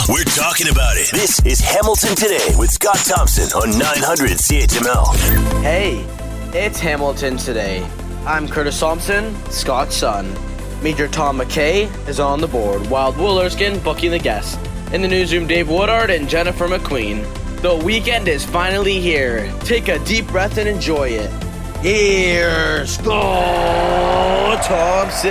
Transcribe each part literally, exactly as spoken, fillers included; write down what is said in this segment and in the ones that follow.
We're talking about it. This is Hamilton Today with Scott Thompson on nine hundred C H M L. Hey, it's Hamilton Today. I'm Curtis Thompson, Scott's son. Major Tom McKay is on the board, while Will Erskine booking the guests. In the newsroom, Dave Woodard and Jennifer McQueen. The weekend is finally here. Take a deep breath and enjoy it. Here's Scott Thompson.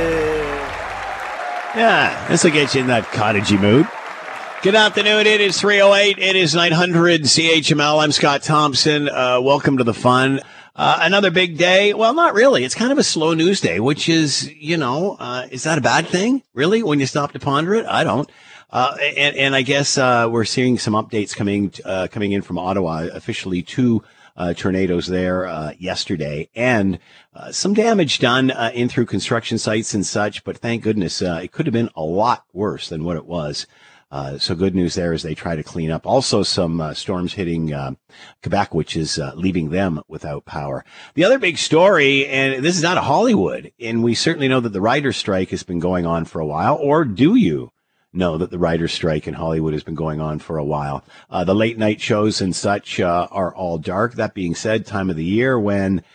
Yeah, this will get you in that cottagey mood. Good afternoon. It is three oh eight. It is nine hundred C H M L. I'm Scott Thompson. Uh, welcome to the fun. Uh, another big day. Well, not really. It's kind of a slow news day, which is, you know, uh, is that a bad thing? Really? When you stop to ponder it? I don't. Uh, and, and I guess, uh, we're seeing some updates coming, uh, coming in from Ottawa, officially two, uh, tornadoes there, uh, yesterday, and, uh, some damage done, uh, in through construction sites and such, but thank goodness, uh, it could have been a lot worse than what it was. Uh, so good news there as they try to clean up. Also some, uh, storms hitting, uh, Quebec, which is, uh, leaving them without power. The other big story, and this is out of Hollywood, and we certainly know that the writer's strike has been going on for a while, or do you? know that the writer's strike in Hollywood has been going on for a while. Uh, the late night shows and such uh, are all dark. That being said, time of the year when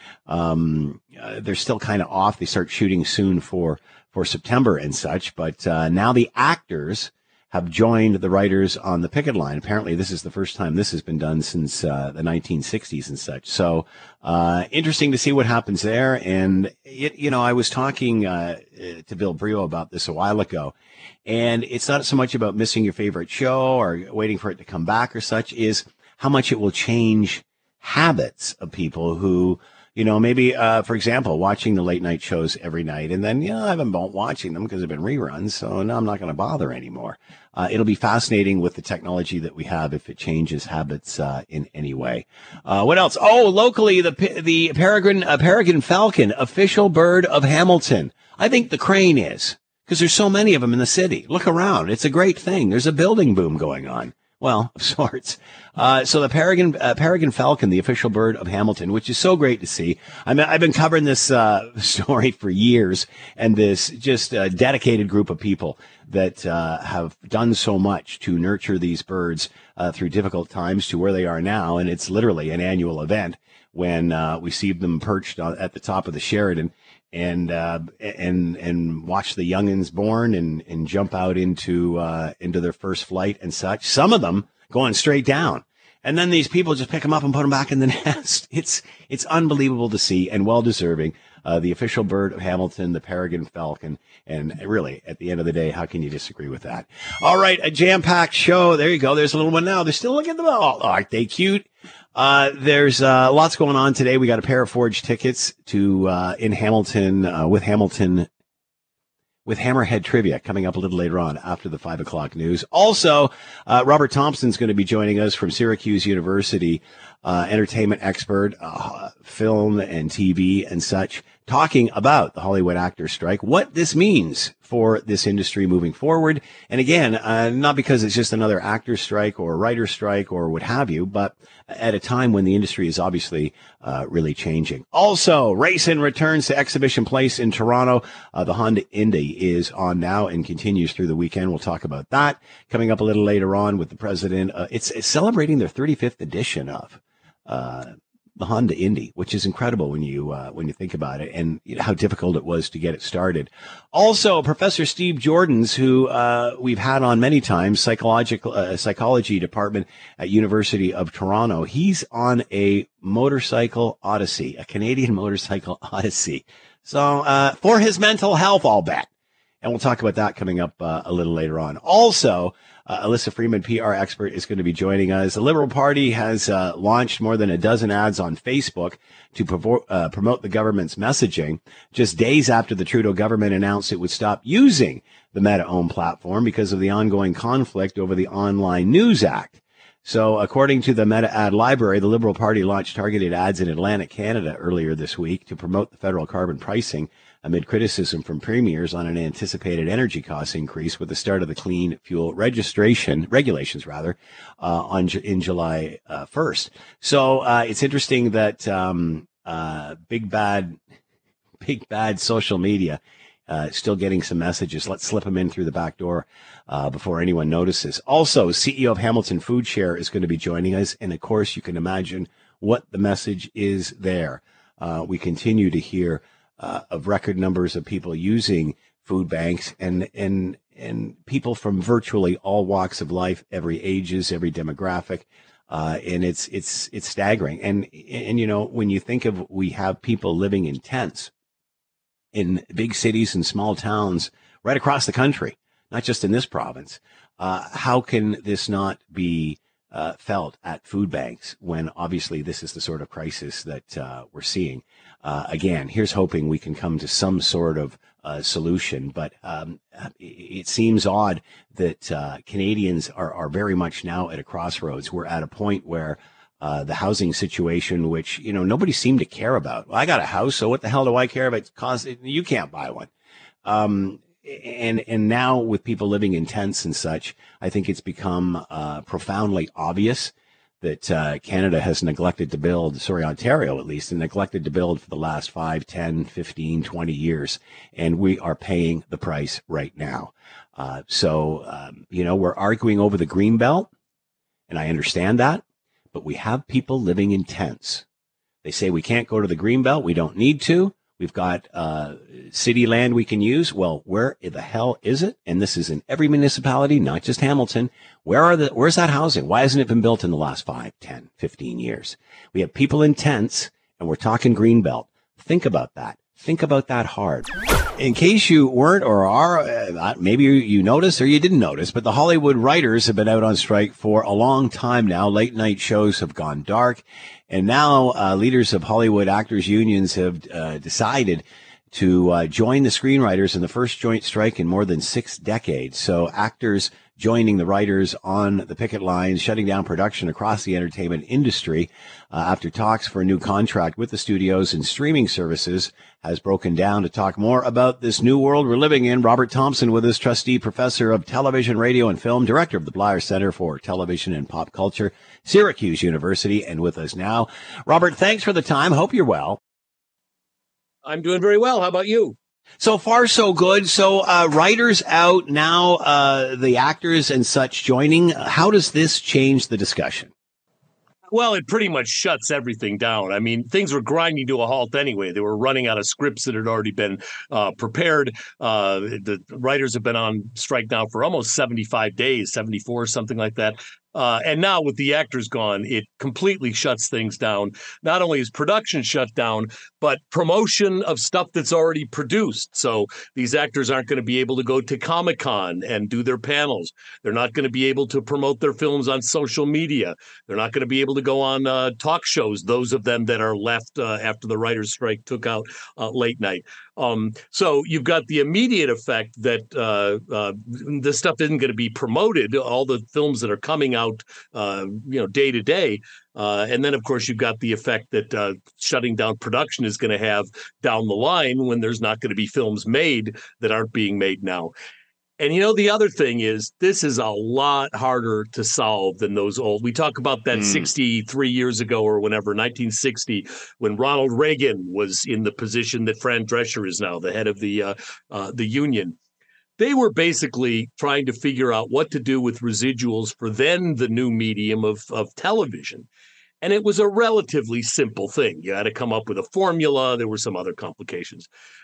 um, uh, they're still kind of off. They start shooting soon for, for September and such. But uh, now the actors have joined the writers on the picket line. Apparently, this is the first time this has been done since uh, the nineteen sixties and such. So uh, interesting to see what happens there. And, it, you know, I was talking uh, to Bill Brio about this a while ago. And it's not so much about missing your favorite show or waiting for it to come back or such, is how much it will change habits of people who, you know, maybe, uh, for example, watching the late night shows every night. And then, you know, I haven't been watching them because they've been reruns. So now I'm not going to bother anymore. Uh, it'll be fascinating with the technology that we have if it changes habits uh, in any way. Uh, what else? Oh, locally, the the peregrine, uh, peregrine falcon, official bird of Hamilton. I think the crane is. Because there's so many of them in the city. Look around. It's a great thing. There's a building boom going on. Well, of sorts. Uh, so the peregrine, uh, peregrine falcon, the official bird of Hamilton, which is so great to see. I mean, I've been covering this uh, story for years, and this just uh, dedicated group of people that uh, have done so much to nurture these birds uh, through difficult times to where they are now. And it's literally an annual event when uh, we see them perched on, at the top of the Sheridan. And, uh, and, and watch the youngins born and, and jump out into, uh, into their first flight and such. Some of them going straight down. And then these people just pick them up and put them back in the nest. It's, it's unbelievable to see and well deserving. Uh, the official bird of Hamilton, the peregrine falcon. And really, at the end of the day, how can you disagree with that? All right. A jam-packed show. There you go. There's a little one now. They're still looking at them. Oh, aren't they cute? Uh, there's, uh, lots going on today. We got a pair of forged tickets to, uh, in Hamilton, uh, with Hamilton, with Hammerhead Trivia coming up a little later on after the five o'clock news. Also, uh, Robert Thompson's going to be joining us from Syracuse University, uh, entertainment expert, uh, film and T V and such, talking about the Hollywood actors strike, what this means for this industry moving forward. And again, uh, not because it's just another actor strike or writer strike or what have you, but at a time when the industry is obviously uh, really changing. Also, Racing returns to Exhibition Place in Toronto. Uh, the Honda Indy is on now and continues through the weekend. We'll talk about that coming up a little later on with the president. Uh, it's, it's celebrating their thirty-fifth edition of uh the Honda Indy, which is incredible when you uh, when you think about it, and you know, how difficult it was to get it started. Also, Professor Steve Jordans, who uh, we've had on many times, psychological uh, psychology department at University of Toronto. He's on a motorcycle odyssey, a Canadian motorcycle odyssey. So uh, for his mental health, I'll bet. And we'll talk about that coming up uh, a little later on. Also, uh, Alyssa Freeman, P R expert, is going to be joining us. The Liberal Party has uh, launched more than a dozen ads on Facebook to provo- uh, promote the government's messaging, just days after the Trudeau government announced it would stop using the Meta-owned platform because of the ongoing conflict over the Online News Act. So according to the Meta ad library, the Liberal Party launched targeted ads in Atlantic Canada earlier this week to promote the federal carbon pricing amid criticism from premiers on an anticipated energy cost increase with the start of the clean fuel registration regulations rather uh, on in July uh, first. So uh, it's interesting that um, uh, big bad big bad social media Uh, still getting some messages. Let's slip them in through the back door uh, before anyone notices. Also, C E O of Hamilton Food Share is going to be joining us. And of course, you can imagine what the message is there. Uh, we continue to hear uh, of record numbers of people using food banks and, and, and people from virtually all walks of life, every ages, every demographic. Uh, and it's, it's, it's staggering. And, and, you know, when you think of, we have people living in tents in big cities and small towns right across the country, not just in this province. Uh, how can this not be uh, felt at food banks when obviously this is the sort of crisis that uh, we're seeing? Uh, again, here's hoping we can come to some sort of uh, solution. But um, it seems odd that uh, Canadians are, are very much now at a crossroads. We're at a point where Uh, the housing situation, which, you know, nobody seemed to care about. Well, I got a house, so what the hell do I care if it costs? You can't buy one. Um, and, and now with people living in tents and such, I think it's become uh, profoundly obvious that uh, Canada has neglected to build, sorry, Ontario at least, and neglected to build for the last five, ten, fifteen, twenty years. And we are paying the price right now. Uh, so, um, you know, we're arguing over the Greenbelt, and I understand that. But we have people living in tents. They say we can't go to the Greenbelt. We don't need to. We've got uh, city land we can use. Well, where the hell is it? And this is in every municipality, not just Hamilton. Where are the? Where's that housing? Why hasn't it been built in the last five, ten, fifteen years? We have people in tents, and we're talking Greenbelt. Think about that. Think about that hard. In case you weren't or are, uh, maybe you noticed or you didn't notice, but the Hollywood writers have been out on strike for a long time now. Late night shows have gone dark. And now uh, leaders of Hollywood actors unions have uh, decided to uh, join the screenwriters in the first joint strike in more than six decades. So actors joining the writers on the picket lines, shutting down production across the entertainment industry uh, after talks for a new contract with the studios and streaming services has broken down. To talk more about this new world we're living in, Robert Thompson with us, trustee professor of television, radio, and film, director of the Blair Center for Television and Pop Culture, Syracuse University, and with us now. Robert, thanks for the time. Hope you're well. I'm doing very well. How about you? So far, so good. So, uh, writers out now, uh, the actors and such joining. How does this change the discussion? Well, it pretty much shuts everything down. I mean, things were grinding to a halt anyway. They were running out of scripts that had already been uh, prepared. Uh, the writers have been on strike now for almost seventy-five days, seventy-four, something like that. Uh, and now with the actors gone, it completely shuts things down. Not only is production shut down, but promotion of stuff that's already produced. So these actors aren't going to be able to go to Comic-Con and do their panels. They're not going to be able to promote their films on social media. They're not going to be able to go on uh, talk shows, those of them that are left uh, after the writer's strike took out uh, late night. Um, so you've got the immediate effect that uh, uh, this stuff isn't going to be promoted, all the films that are coming out, uh, you know, day to day. Uh, and then, of course, you've got the effect that uh, shutting down production is going to have down the line when there's not going to be films made that aren't being made now. And, you know, the other thing is this is a lot harder to solve than those old. We talk about that mm. sixty-three years ago or whenever, nineteen sixty, when Ronald Reagan was in the position that Fran Drescher is now, the head of the uh, uh, the union. They were basically trying to figure out what to do with residuals for then the new medium of, of television. And it was a relatively simple thing. You had to come up with a formula. There were some other complications.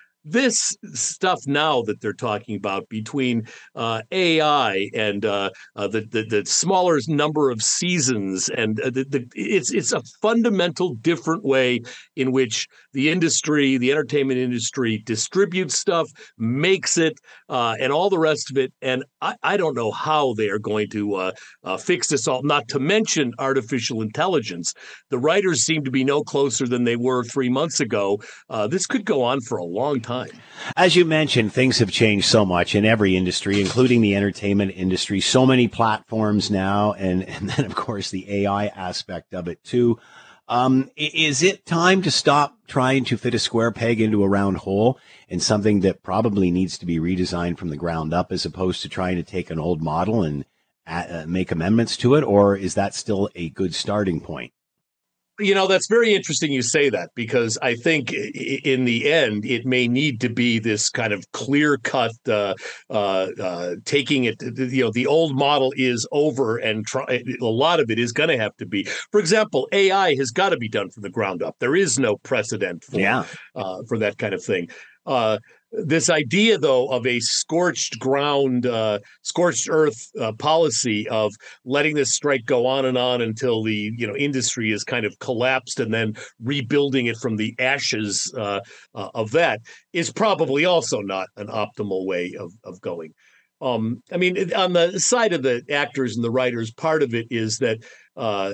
This stuff now that they're talking about between uh, A I and uh, uh, the, the the smaller number of seasons, and uh, the, the, it's it's a fundamental different way in which the industry, the entertainment industry, distributes stuff, makes it, uh, and all the rest of it. And I, I don't know how they are going to uh, uh, fix this all. Not to mention artificial intelligence. The writers seem to be no closer than they were three months ago. Uh, this could go on for a long time. As you mentioned, things have changed so much in every industry, including the entertainment industry. So many platforms now, and, and then, of course, the A I aspect of it, too. Um, is it time to stop trying to fit a square peg into a round hole and something that probably needs to be redesigned from the ground up as opposed to trying to take an old model and uh, make amendments to it? Or is that still a good starting point? You know, that's very interesting you say that, because I think in the end, it may need to be this kind of clear cut, uh, uh, uh, taking it, you know, the old model is over, and try, a lot of it is going to have to be. For example, A I has got to be done from the ground up. There is no precedent for, yeah. uh, for that kind of thing. Uh, This idea, though, of a scorched ground, uh, scorched earth uh, policy of letting this strike go on and on until the you know industry is kind of collapsed, and then rebuilding it from the ashes uh, uh, of that is probably also not an optimal way of of going. Um, I mean, on the side of the actors and the writers, part of it is that, uh,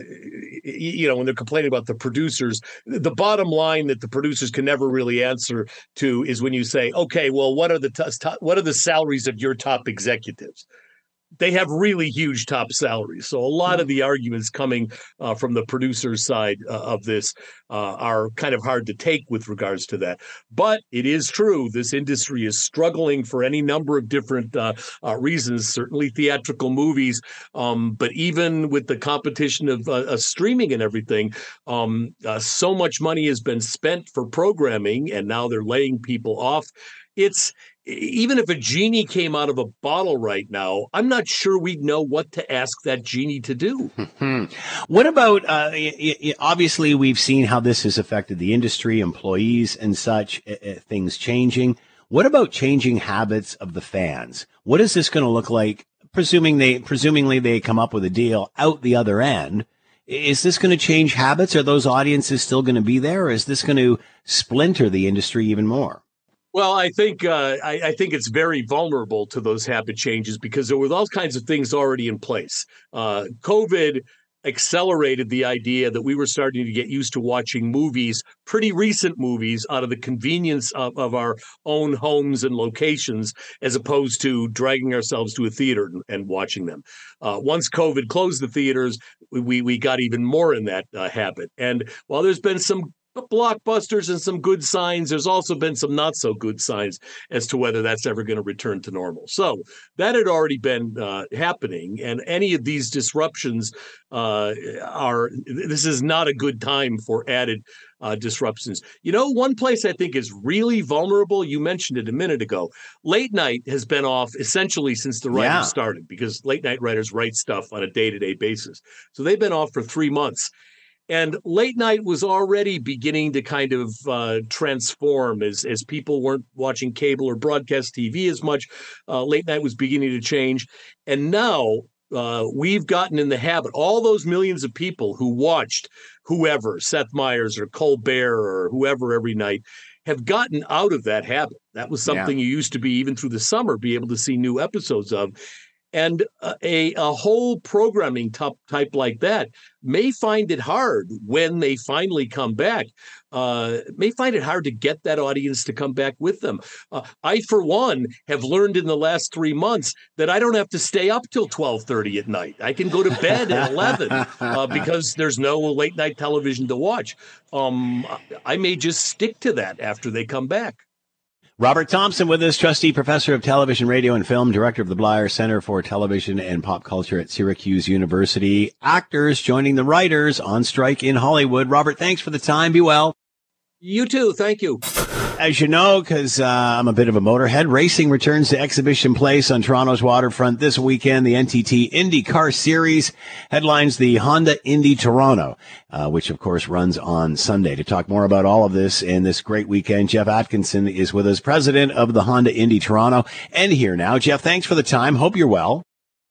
you know, when they're complaining about the producers, the bottom line that the producers can never really answer to is when you say, okay, well, what are the t- what are the salaries of your top executives? They have really huge top salaries. So a lot of the arguments coming uh, from the producer's side uh, of this uh, are kind of hard to take with regards to that. But it is true, this industry is struggling for any number of different uh, uh, reasons, certainly theatrical movies. Um, but even with the competition of uh, uh, streaming and everything, um, uh, so much money has been spent for programming, and now they're laying people off. It's even if a genie came out of a bottle right now, I'm not sure we'd know what to ask that genie to do. What about, uh, obviously, we've seen how this has affected the industry, employees and such, uh, things changing. What about changing habits of the fans? What is this going to look like, presuming they, presumingly they come up with a deal out the other end? Is this going to change habits? Are those audiences still going to be there? Or is this going to splinter the industry even more? Well, I think uh, I, I think it's very vulnerable to those habit changes because there were all kinds of things already in place. Uh, COVID accelerated the idea that we were starting to get used to watching movies, pretty recent movies, out of the convenience of, of our own homes and locations, as opposed to dragging ourselves to a theater and, and watching them. Uh, once COVID closed the theaters, we we got even more in that uh, habit. And while there's been some blockbusters and some good signs, there's also been some not so good signs as to whether that's ever going to return to normal. So that had already been uh, happening, and any of these disruptions uh, are, this is not a good time for added uh, disruptions. You know, one place I think is really vulnerable, you mentioned it a minute ago, late night has been off essentially since the writers Yeah. started, because late night writers write stuff on a day-to-day basis. So they've been off for three months. And late night was already beginning to kind of uh, transform as as people weren't watching cable or broadcast T V as much. Uh, late night was beginning to change. And now uh, we've gotten in the habit, all those millions of people who watched whoever, Seth Meyers or Colbert or whoever every night, have gotten out of that habit. That was something Yeah. you used to be, even through the summer, be able to see new episodes of. And a, a whole programming type, type like that may find it hard when they finally come back, uh, may find it hard to get that audience to come back with them. Uh, I, for one, have learned in the last three months that I don't have to stay up till twelve thirty at night. I can go to bed at eleven uh, because there's no late night television to watch. Um, I may just stick to that after they come back. Robert Thompson with us, trustee professor of television, radio, and film, director of the Bleier Center for Television and Pop Culture at Syracuse University. Actors joining the writers on strike in Hollywood. Robert, thanks for the time. Be well. You too. Thank you. As you know, because uh, I'm a bit of a motorhead, racing returns to Exhibition Place on Toronto's waterfront this weekend. The N T T IndyCar Series headlines the Honda Indy Toronto, uh, which, of course, runs on Sunday. To talk more about all of this in this great weekend, Jeff Atkinson is with us, president of the Honda Indy Toronto, and here now. Jeff, thanks for the time. Hope you're well.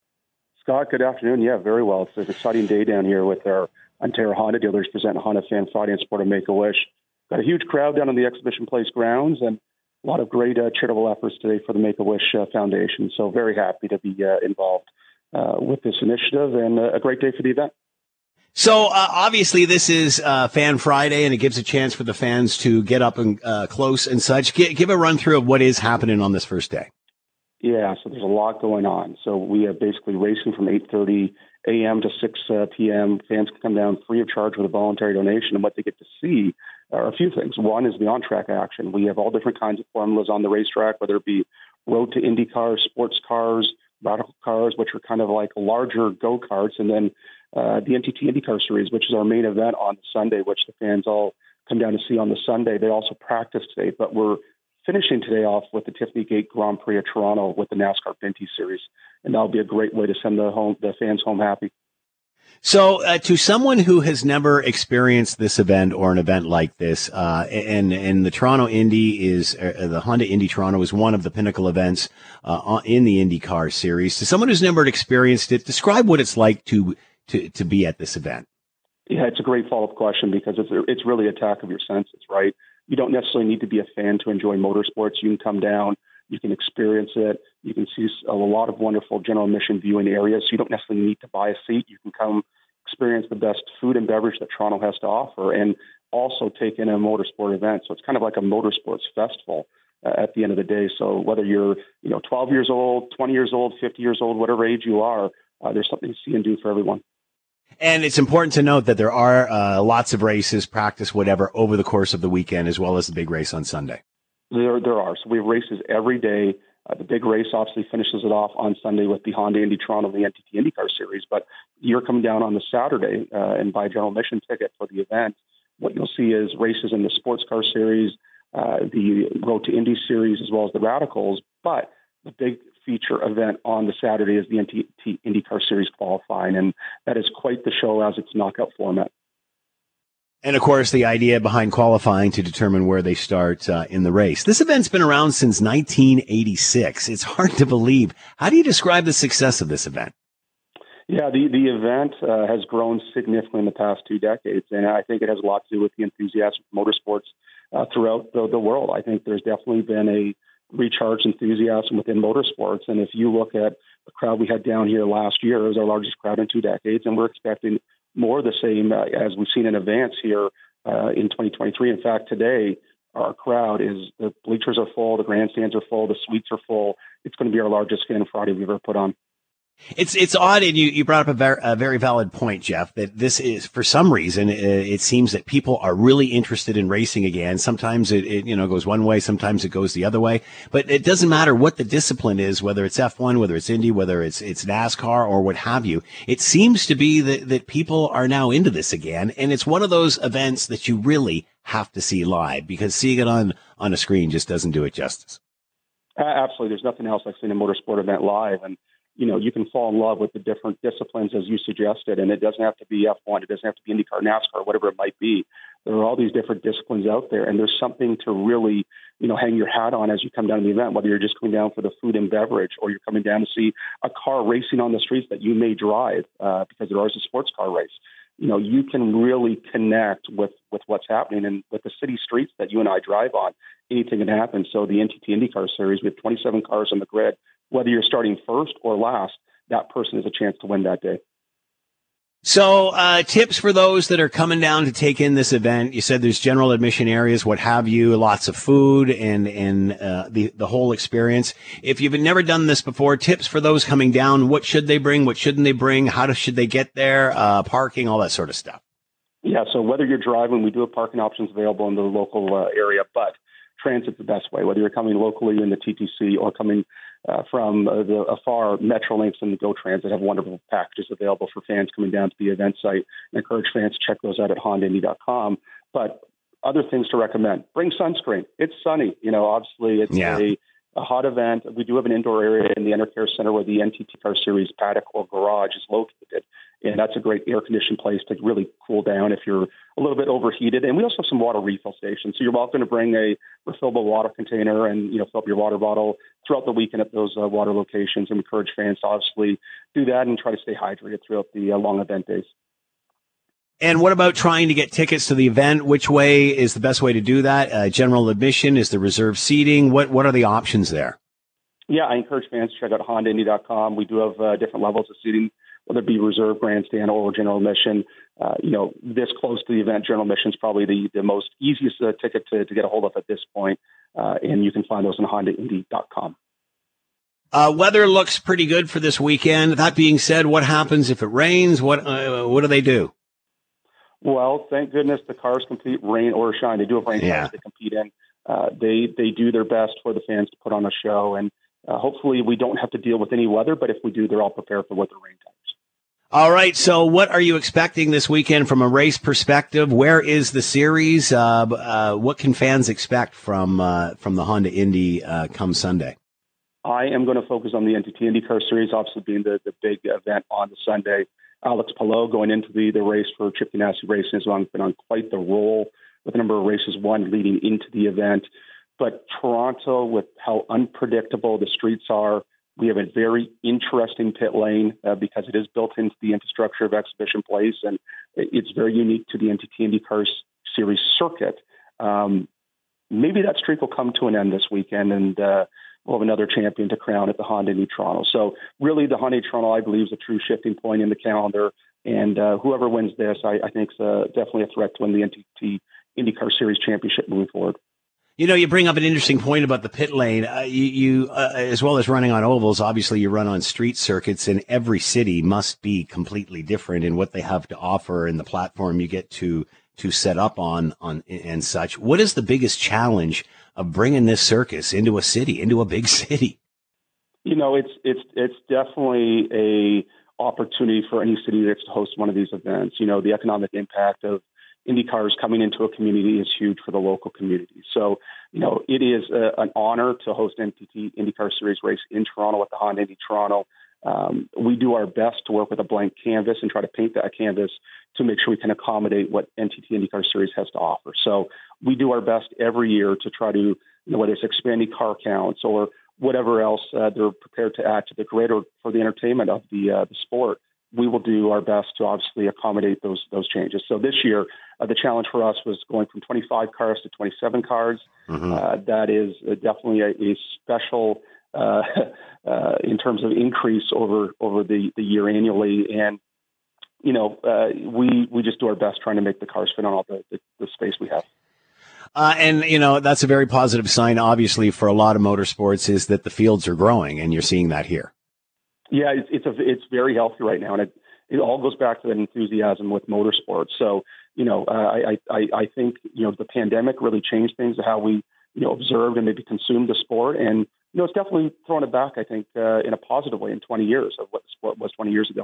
Scott, good afternoon. Yeah, very well. It's an exciting day down here with our Ontario Honda dealers presenting Honda Fan Friday in support of Make-A-Wish. Got a huge crowd down on the Exhibition Place grounds and a lot of great uh, charitable efforts today for the Make-A-Wish uh, Foundation. So very happy to be uh, involved uh, with this initiative, and uh, a great day for the event. So uh, obviously this is uh, Fan Friday, and it gives a chance for the fans to get up and uh, close and such. G- give a run through of what is happening on this first day. Yeah, so there's a lot going on. So we have basically racing from eight thirty a.m. to six p.m. Fans can come down free of charge with a voluntary donation, and what they get to see are a few things. One is the on-track action. We have all different kinds of formulas on the racetrack, whether it be road to Indy cars, sports cars, radical cars, which are kind of like larger go-karts, and then uh, the N T T IndyCar Series, which is our main event on Sunday, which the fans all come down to see on the Sunday. They also practice today, but we're finishing today off with the Tiffany Gate Grand Prix of Toronto with the NASCAR Pinty Series, and that'll be a great way to send the home the fans home happy. So, uh, to someone who has never experienced this event or an event like this, uh, and and the Toronto Indy is uh, the Honda Indy Toronto is one of the pinnacle events uh, in the IndyCar series. To someone who's never experienced it, describe what it's like to to to be at this event. Yeah, it's a great follow-up question because it's it's really an attack of your senses, right? You don't necessarily need to be a fan to enjoy motorsports. You can come down, you can experience it. You can see a lot of wonderful general admission viewing areas. So you don't necessarily need to buy a seat. You can come experience the best food and beverage that Toronto has to offer and also take in a motorsport event. So it's kind of like a motorsports festival uh, at the end of the day. So whether you're, you know, twelve years old, twenty years old, fifty years old, whatever age you are, uh, there's something to see and do for everyone. And it's important to note that there are uh, lots of races, practice, whatever, over the course of the weekend, as well as the big race on Sunday. There, there are. So we have races every day. Uh, the big race obviously finishes it off on Sunday with the Honda Indy Toronto and the N T T IndyCar Series. But you're coming down on the Saturday uh, and buy a general admission ticket for the event. What you'll see is races in the Sports Car Series, uh, the Road to Indy Series, as well as the Radicals. But the big feature event on the Saturday is the N T T IndyCar Series qualifying, and that is quite the show as it's knockout format. And, of course, the idea behind qualifying to determine where they start uh, in the race. This event's been around since nineteen eighty-six. It's hard to believe. How do you describe the success of this event? Yeah, the, the event uh, has grown significantly in the past two decades, and I think it has a lot to do with the enthusiasm for motorsports uh, throughout the, the world. I think there's definitely been a recharged enthusiasm within motorsports, and if you look at the crowd we had down here last year, it was our largest crowd in two decades, and we're expecting more of the same uh, as we've seen in advance here uh, in twenty twenty-three. In fact, today, our crowd is, the bleachers are full, the grandstands are full, the suites are full. It's going to be our largest fan Friday we've ever put on. It's it's odd, and you, you brought up a very, a very valid point, Jeff, that this is, for some reason, it, it seems that people are really interested in racing again. Sometimes it, it, you know, goes one way, sometimes it goes the other way. But it doesn't matter what the discipline is, whether it's F one, whether it's Indy, whether it's it's NASCAR or what have you. It seems to be that, that people are now into this again, and it's one of those events that you really have to see live, because seeing it on, on a screen just doesn't do it justice. Uh, absolutely. There's nothing else like seeing a motorsport event live, and you know, you can fall in love with the different disciplines as you suggested, and it doesn't have to be F one, it doesn't have to be IndyCar, NASCAR, whatever it might be. There are all these different disciplines out there, and there's something to really, you know, hang your hat on as you come down to the event, whether you're just coming down for the food and beverage or you're coming down to see a car racing on the streets that you may drive uh, because there is a sports car race. You know, you can really connect with, with what's happening, and with the city streets that you and I drive on, anything can happen. So the N T T IndyCar Series, we have twenty-seven cars on the grid. Whether you're starting first or last, that person has a chance to win that day. So, uh, tips for those that are coming down to take in this event. You said there's general admission areas, what have you, lots of food and, and, uh, the, the whole experience. If you've never done this before, tips for those coming down, what should they bring? What shouldn't they bring? How do, should they get there? Uh, parking, all that sort of stuff. Yeah. So whether you're driving, we do have parking options available in the local uh, area, but transit's the best way, whether you're coming locally in the T T C or coming Uh, from uh, the afar. Metrolinx and the Go Transit have wonderful packages available for fans coming down to the event site. I encourage fans to check those out at honda indy dot com. But other things to recommend: bring sunscreen. It's sunny. You know, obviously it's yeah. a, a hot event. We do have an indoor area in the Enercare Center where the N T T Car Series paddock or garage is located. And that's a great air-conditioned place to really cool down if you're a little bit overheated. And we also have some water refill stations. So you're welcome to bring a refillable water container and, you know, fill up your water bottle throughout the weekend at those uh, water locations, and encourage fans to obviously do that and try to stay hydrated throughout the uh, long event days. And what about trying to get tickets to the event? Which way is the best way to do that? Uh, general admission? Is there reserved seating? What What are the options there? Yeah, I encourage fans to check out honda indy dot com. We do have uh, different levels of seating, whether it be reserve, grandstand, or general admission. Uh, you know, this close to the event, general admission is probably the, the most easiest uh, ticket to, to get a hold of at this point, uh, and you can find those on honda indy dot com. Uh, weather looks pretty good for this weekend. That being said, what happens if it rains? What uh, what do they do? Well, thank goodness the cars compete rain or shine. They do have rain yeah. cars they compete in. Uh, they they do their best for the fans to put on a show, and uh, hopefully we don't have to deal with any weather. But if we do, they're all prepared for what the rain comes. All right. So what are you expecting this weekend from a race perspective? Where is the series? Uh, uh, what can fans expect from uh, from the Honda Indy uh, come Sunday? I am going to focus on the N T T IndyCar Series, obviously being the, the big event on the Sunday. Alex Palou going into the, the race for Chip Ganassi Racing has long been on quite the roll with a number of races won leading into the event. But Toronto, with how unpredictable the streets are, we have a very interesting pit lane uh, because it is built into the infrastructure of Exhibition Place, and it's very unique to the N T T IndyCar Series circuit. Um, maybe that streak will come to an end this weekend, and uh, we'll have another champion to crown at the Honda Indy Toronto. So really, the Honda Indy Toronto, I believe, is a true shifting point in the calendar, and uh, whoever wins this, I, I think is uh, definitely a threat to win the N T T IndyCar Series championship moving forward. You know, you bring up an interesting point about the pit lane. Uh, you, you uh, as well as running on ovals, obviously you run on street circuits, and every city must be completely different in what they have to offer and the platform you get to to set up on on and such. What is the biggest challenge of bringing this circus into a city, into a big city? You know, it's it's it's definitely a opportunity for any city that's to host one of these events. You know, the economic impact of IndyCars coming into a community is huge for the local community. So, you know, it is a, an honor to host N T T IndyCar Series race in Toronto at the Honda Indy Toronto. Um, we do our best to work with a blank canvas and try to paint that canvas to make sure we can accommodate what N T T IndyCar Series has to offer. So we do our best every year to try to, you know, whether it's expanding car counts or whatever else uh, they're prepared to add to the greater for the entertainment of the uh, the sport. We will do our best to obviously accommodate those those changes. So this year, uh, the challenge for us was going from twenty-five cars to twenty-seven cars. Mm-hmm. Uh, that is uh, definitely a, a special uh, uh, in terms of increase over over the, the year annually. And you know, uh, we we just do our best trying to make the cars fit on all the, the, the space we have. Uh, and, you know, that's a very positive sign, obviously, for a lot of motorsports, is that the fields are growing, and you're seeing that here. Yeah, it's it's, a, it's very healthy right now, and it, it all goes back to that enthusiasm with motorsports. So, you know, uh, I, I I think, you know, the pandemic really changed things, how we, you know, observed and maybe consumed the sport. And, you know, it's definitely thrown it back, I think, uh, in a positive way in twenty years of what the sport was twenty years ago.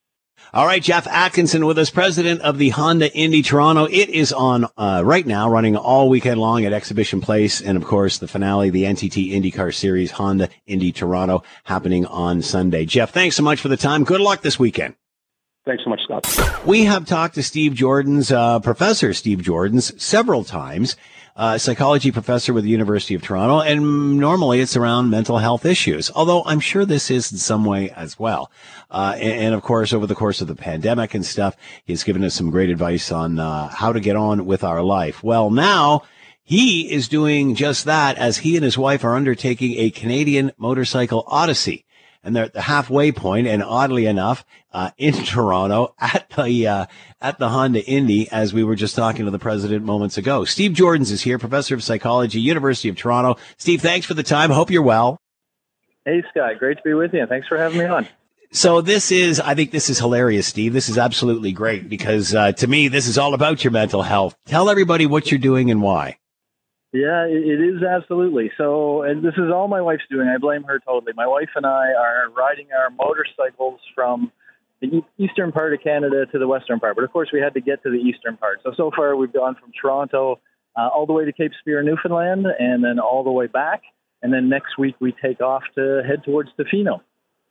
All right, Jeff Atkinson with us, president of the Honda Indy Toronto. It is on uh, right now, running all weekend long at Exhibition Place. And, of course, the finale, the N T T IndyCar Series, Honda Indy Toronto, happening on Sunday. Jeff, thanks so much for the time. Good luck this weekend. Thanks so much, Scott. We have talked to Steve Jordans, uh, Professor Steve Jordans, several times. Uh, psychology professor with the University of Toronto, and normally it's around mental health issues, although I'm sure this is in some way as well. Uh, and, and of course, over the course of the pandemic and stuff, he's given us some great advice on uh, how to get on with our life. Well, now he is doing just that as he and his wife are undertaking a Canadian motorcycle odyssey. And they're at the halfway point, and oddly enough, uh, in Toronto at the, uh, at the Honda Indy, as we were just talking to the president moments ago. Steve Jordans is here, professor of psychology, University of Toronto. Steve, thanks for the time. Hope you're well. Hey, Scott. Great to be with you. Thanks for having me on. So this is, I think this is hilarious, Steve. This is absolutely great because, uh, to me, this is all about your mental health. Tell everybody what you're doing and why. Yeah, it is absolutely. So, and this is all my wife's doing. I blame her totally. My wife and I are riding our motorcycles from the eastern part of Canada to the western part. But of course, we had to get to the eastern part. So, so far we've gone from Toronto uh, all the way to Cape Spear, Newfoundland, and then all the way back. And then next week we take off to head towards Tofino.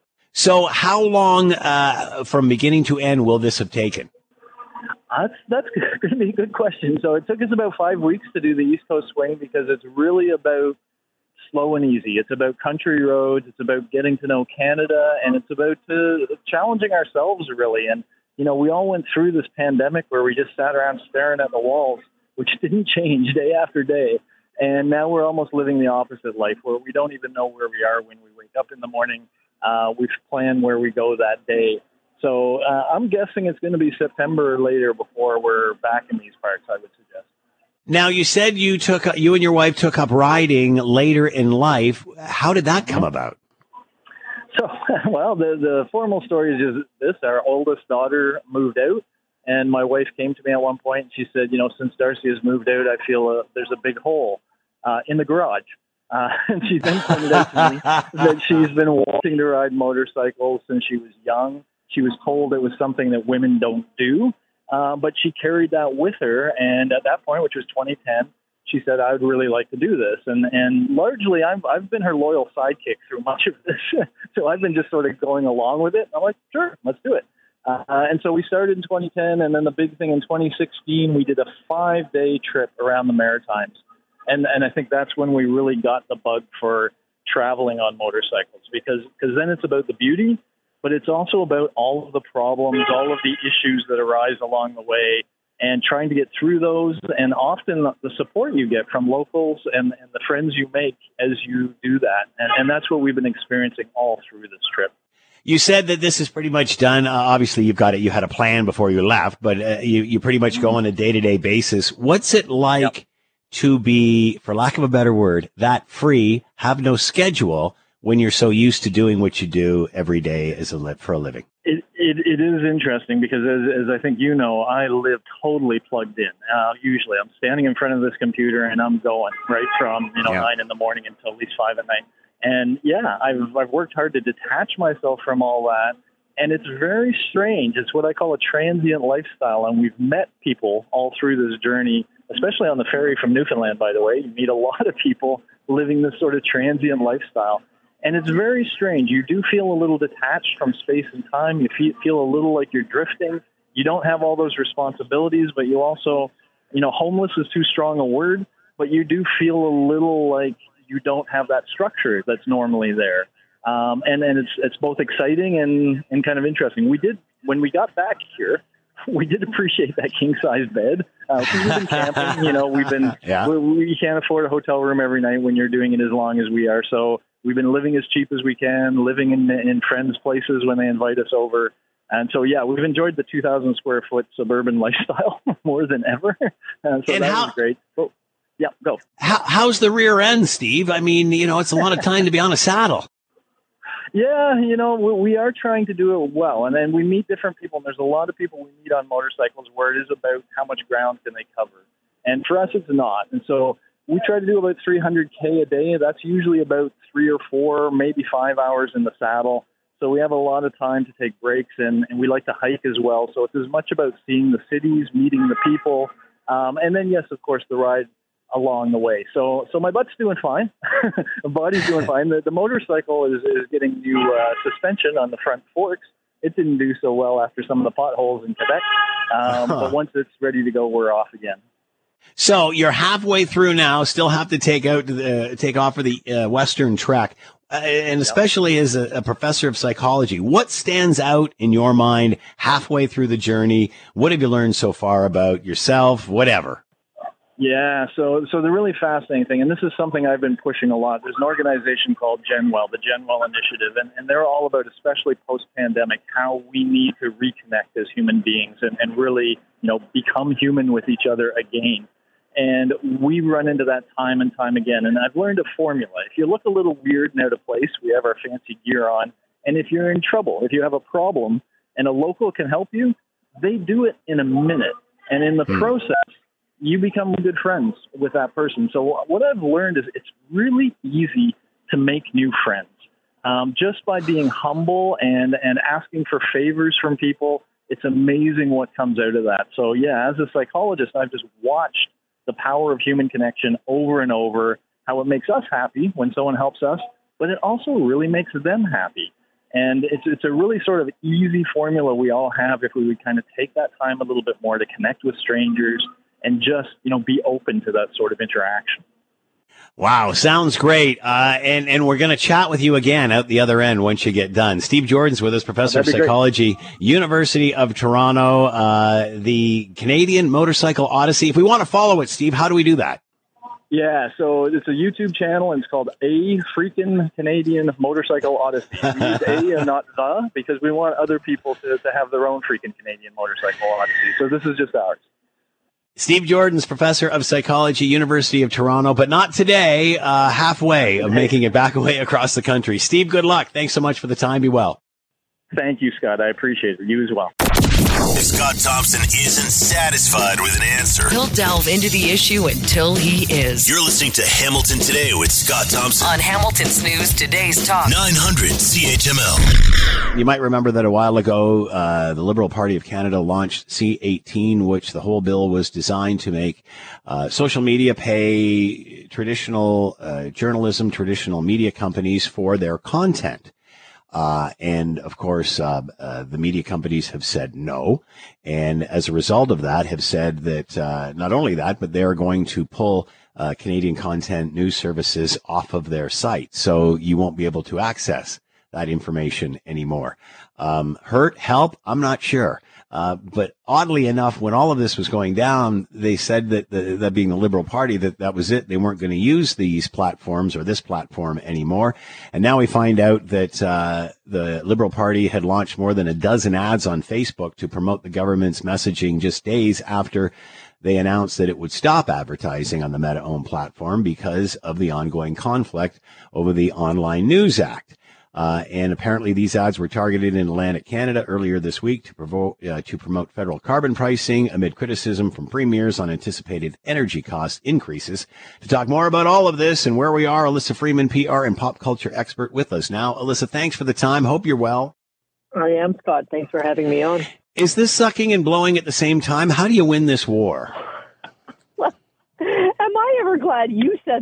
So how long uh, from beginning to end will this have taken? That's that's going to be a good question. So it took us about five weeks to do the East Coast swing because it's really about slow and easy. It's about country roads. It's about getting to know Canada, and it's about uh, challenging ourselves, really. And, you know, we all went through this pandemic where we just sat around staring at the walls, which didn't change day after day. And now we're almost living the opposite life where we don't even know where we are when we wake up in the morning. Uh, we've planned where we go that day. So uh, I'm guessing it's going to be September or later before we're back in these parts, I would suggest. Now, you said you took you and your wife took up riding later in life. How did that come about? So, well, the, the formal story is just this. Our oldest daughter moved out, and my wife came to me at one point, and she said, you know, since Darcy has moved out, I feel uh, there's a big hole uh, in the garage. Uh, and she then pointed out to me that she's been wanting to ride motorcycles since she was young. She was told it was something that women don't do, uh, but she carried that with her. And at that point, which was twenty ten, she said, I would really like to do this. And and largely, I've, I've been her loyal sidekick through much of this. So I've been just sort of going along with it. I'm like, sure, let's do it. Uh, and so we started in twenty ten, and then the big thing in twenty sixteen, we did a five-day trip around the Maritimes. And and I think that's when we really got the bug for traveling on motorcycles, because because then it's about the beauty, but it's also about all of the problems, all of the issues that arise along the way, and trying to get through those, and often the support you get from locals and, and the friends you make as you do that. And, and that's what we've been experiencing all through this trip. You said that this is pretty much done. Uh, obviously, you've got it. You had a plan before you left, but uh, you, you pretty much go on a day-to-day basis. What's it like yep. to be, for lack of a better word, that free, have no schedule when you're so used to doing what you do every day as a li- for a living? It, it it is interesting because, as, as I think you know, I live totally plugged in. Uh, usually, I'm standing in front of this computer and I'm going right from you know yeah. nine in the morning until at least five at night. And yeah, I've I've worked hard to detach myself from all that, and it's very strange. It's what I call a transient lifestyle, and we've met people all through this journey, especially on the ferry from Newfoundland. By the way, you meet a lot of people living this sort of transient lifestyle. And it's very strange. You do feel a little detached from space and time. You feel a little like you're drifting. You don't have all those responsibilities, but you also, you know, homeless is too strong a word, but you do feel a little like you don't have that structure that's normally there. Um, and, and it's it's both exciting and, and kind of interesting. We did, when we got back here, we did appreciate that king-size bed. Uh, 'cause we've been camping, you know, we've been, yeah. we, we can't afford a hotel room every night when you're doing it as long as we are. So we've been living as cheap as we can, living in in friends' places when they invite us over. And so, yeah, we've enjoyed the two thousand square foot suburban lifestyle more than ever. Uh, so and that how, was great. Oh, yeah, go. How, how's the rear end, Steve? I mean, you know, it's a lot of time to be on a saddle. Yeah, you know, we, we are trying to do it well. And then we meet different people, and there's a lot of people we meet on motorcycles where it is about how much ground can they cover. And for us, it's not. And so we try to do about three hundred K a day. That's usually about three or four, maybe five hours in the saddle. So we have a lot of time to take breaks, and, and we like to hike as well. So it's as much about seeing the cities, meeting the people, um, and then, yes, of course, the ride along the way. So so my butt's doing fine. My body's doing fine. The, the motorcycle is, is getting new uh, suspension on the front forks. It didn't do so well after some of the potholes in Quebec. Um, huh. But once it's ready to go, we're off again. So you're halfway through now, still have to take out the, take off for the uh, Western Trek. Uh, and especially yep. as a, a professor of psychology, what stands out in your mind halfway through the journey? What have you learned so far about yourself, whatever? Yeah, so so the really fascinating thing, and this is something I've been pushing a lot, there's an organization called GenWell, the GenWell Initiative, and, and they're all about, especially post-pandemic, how we need to reconnect as human beings and, and really, you know, become human with each other again. And we run into that time and time again. And I've learned a formula. If you look a little weird and out of place, we have our fancy gear on. And if you're in trouble, if you have a problem and a local can help you, they do it in a minute. And in the hmm. process, you become good friends with that person. So what I've learned is it's really easy to make new friends. Um, just by being humble and, and asking for favors from people, it's amazing what comes out of that. So, yeah, as a psychologist, I've just watched the power of human connection over and over, how it makes us happy when someone helps us, but it also really makes them happy. And it's it's a really sort of easy formula we all have if we would kind of take that time a little bit more to connect with strangers and just, you know, be open to that sort of interaction. Wow, sounds great. Uh, and, and we're going to chat with you again out the other end once you get done. Steve Jordan's with us, professor oh, of psychology, great. University of Toronto, uh, the Canadian Motorcycle Odyssey. If we want to follow it, Steve, how do we do that? Yeah, so it's a YouTube channel, and it's called A Freaking Canadian Motorcycle Odyssey. We use A and not the, because we want other people to, to have their own freaking Canadian Motorcycle Odyssey. So this is just ours. Steve Jordan's professor of psychology, University of Toronto, but not today, uh, halfway of making it back away across the country. Steve, good luck. Thanks so much for the time. Be well. Thank you, Scott. I appreciate it. You as well. If Scott Thompson isn't satisfied with an answer, He'll delve into the issue until he is. You're listening to Hamilton Today with Scott Thompson On Hamilton's News Today's Talk. nine hundred C H M L. You might remember that a while ago, uh, the Liberal Party of Canada launched C eighteen, which the whole bill was designed to make uh, social media pay traditional uh, journalism, traditional media companies for their content. Uh, and of course, uh, uh, the media companies have said no. And as a result of that, have said that, uh, not only that, but they're going to pull, uh, Canadian content news services off of their site. So you won't be able to access that information anymore. Um, hurt, help, I'm not sure. Uh, but oddly enough, when all of this was going down, they said that, the, that being the Liberal Party, that that was it. They weren't going to use these platforms or this platform anymore. And now we find out that uh, the Liberal Party had launched more than a dozen ads on Facebook to promote the government's messaging just days after they announced that it would stop advertising on the Meta-owned platform because of the ongoing conflict over the Online News Act. Uh, and apparently these ads were targeted in Atlantic Canada earlier this week to, provo- uh, to promote federal carbon pricing amid criticism from premiers on anticipated energy cost increases. To talk more about all of this and where we are, Alyssa Freeman, P R and pop culture expert with us now. Alyssa, thanks for the time. Hope you're well. I am, Scott. Thanks for having me on. Is this sucking and blowing at the same time? How do you win this war? Well, am I ever glad you said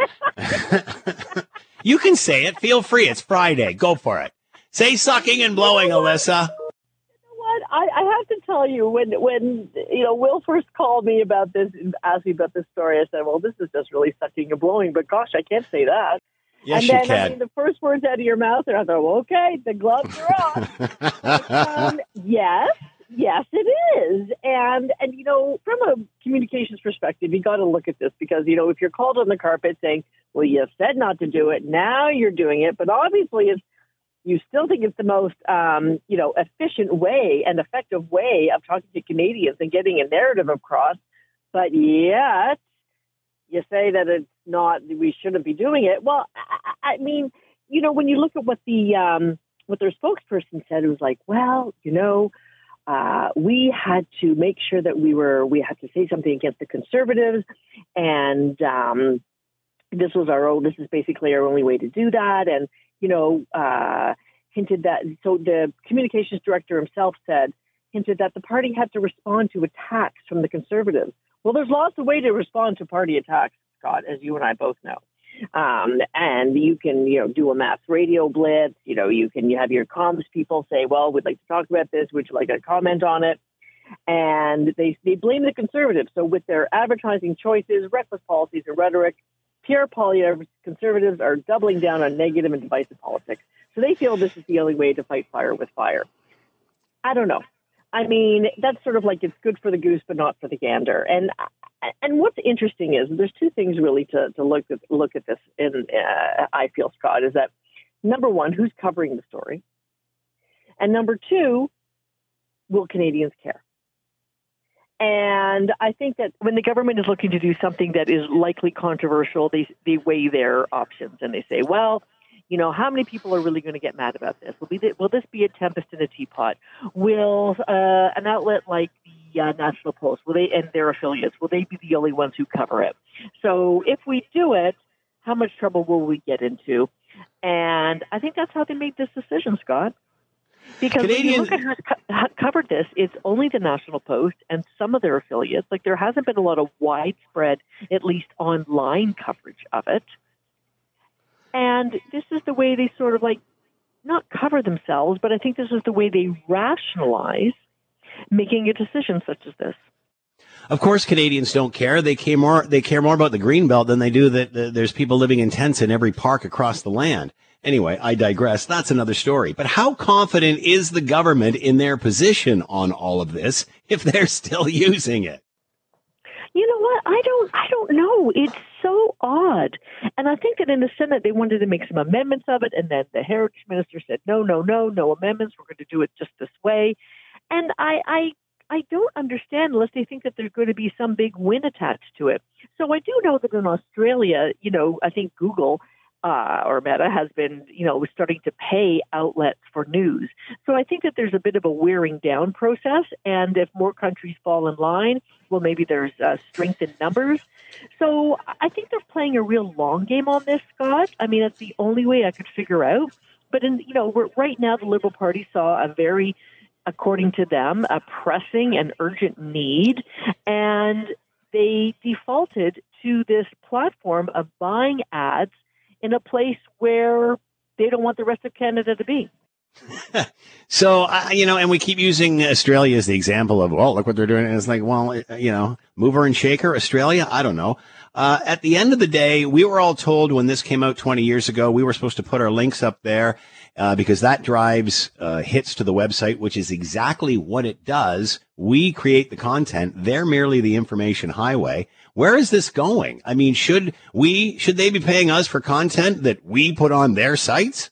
that? You can say it. Feel free. It's Friday. Go for it. Say sucking and blowing, you know Alyssa. You know what? I, I have to tell you, when, when you know Will first called me about this, asked me about this story, I said, well, this is just really sucking and blowing. But gosh, I can't say that. Yes, and then, you can. I mean, the first words out of your mouth, and I thought, well, okay, the gloves are off. um, yes. Yes, it is. And, and, you know, from a communications perspective, you got to look at this because, you know, if you're called on the carpet saying, well, you said not to do it, now you're doing it. But obviously, it's, you still think it's the most, um, you know, efficient way and effective way of talking to Canadians and getting a narrative across. But yet, you say that it's not, we shouldn't be doing it. Well, I, I mean, you know, when you look at what the, um, what their spokesperson said, it was like, well, you know, Uh, we had to make sure that we were, we had to say something against the Conservatives. And um, this was our own, this is basically our only way to do that. And, you know, uh, hinted that, so the communications director himself said, hinted that the party had to respond to attacks from the Conservatives. Well, there's lots of ways to respond to party attacks, Scott, as you and I both know. Um, and you can, you know, do a mass radio blitz. You know, you can you have your comms people say, well, we'd like to talk about this. Would you like to comment on it? And they they blame the Conservatives. So with their advertising choices, reckless policies, and rhetoric, Pierre Poilievre's Conservatives are doubling down on negative and divisive politics. So they feel this is the only way to fight fire with fire. I don't know. I mean, that's sort of like it's good for the goose, but not for the gander. And and what's interesting is there's two things really to, to look at look at this. In uh, I feel, Scott, is that number one, who's covering the story, and number two, will Canadians care? And I think that when the government is looking to do something that is likely controversial, they they weigh their options and they say, well, you know, how many people are really going to get mad about this? Will, be the, will this be a tempest in a teapot? Will uh, an outlet like the uh, National Post, will they and their affiliates, will they be the only ones who cover it? So if we do it, how much trouble will we get into? And I think that's how they made this decision, Scott. Because Canadians... when you look at who's co- covered this, it's only the National Post and some of their affiliates. Like there hasn't been a lot of widespread, at least online coverage of it. And this is the way they sort of like not cover themselves, but I think this is the way they rationalize making a decision such as this. Of course, Canadians don't care. They care more. They care more about the Greenbelt than they do that uh, there's people living in tents in every park across the land. Anyway, I digress. That's another story. But how confident is the government in their position on all of this if they're still using it? You know what? I don't. I don't know. It's so odd. And I think that in the Senate they wanted to make some amendments of it, and then the Heritage Minister said, "No, no, no, no amendments. We're going to do it just this way." And I, I, I don't understand unless they think that there's going to be some big win attached to it. So I do know that in Australia, you know, I think Google uh, or Meta has been, you know, starting to pay outlets for news. So I think that there's a bit of a wearing down process. And if more countries fall in line, well, maybe there's uh, strength in numbers. So I think they're playing a real long game on this, Scott. I mean, it's the only way I could figure out. But, in, you know, we're, right now the Liberal Party saw a very, according to them, a pressing and urgent need. And they defaulted to this platform of buying ads in a place where they don't want the rest of Canada to be. So, uh, you know, and we keep using Australia as the example of, well, look what they're doing. And it's like, well, you know, mover and shaker, Australia, I don't know. Uh, at the end of the day, we were all told when this came out twenty years ago, we were supposed to put our links up there uh, because that drives uh, hits to the website, which is exactly what it does. We create the content. They're merely the information highway. Where is this going? I mean, should we, should they be paying us for content that we put on their sites?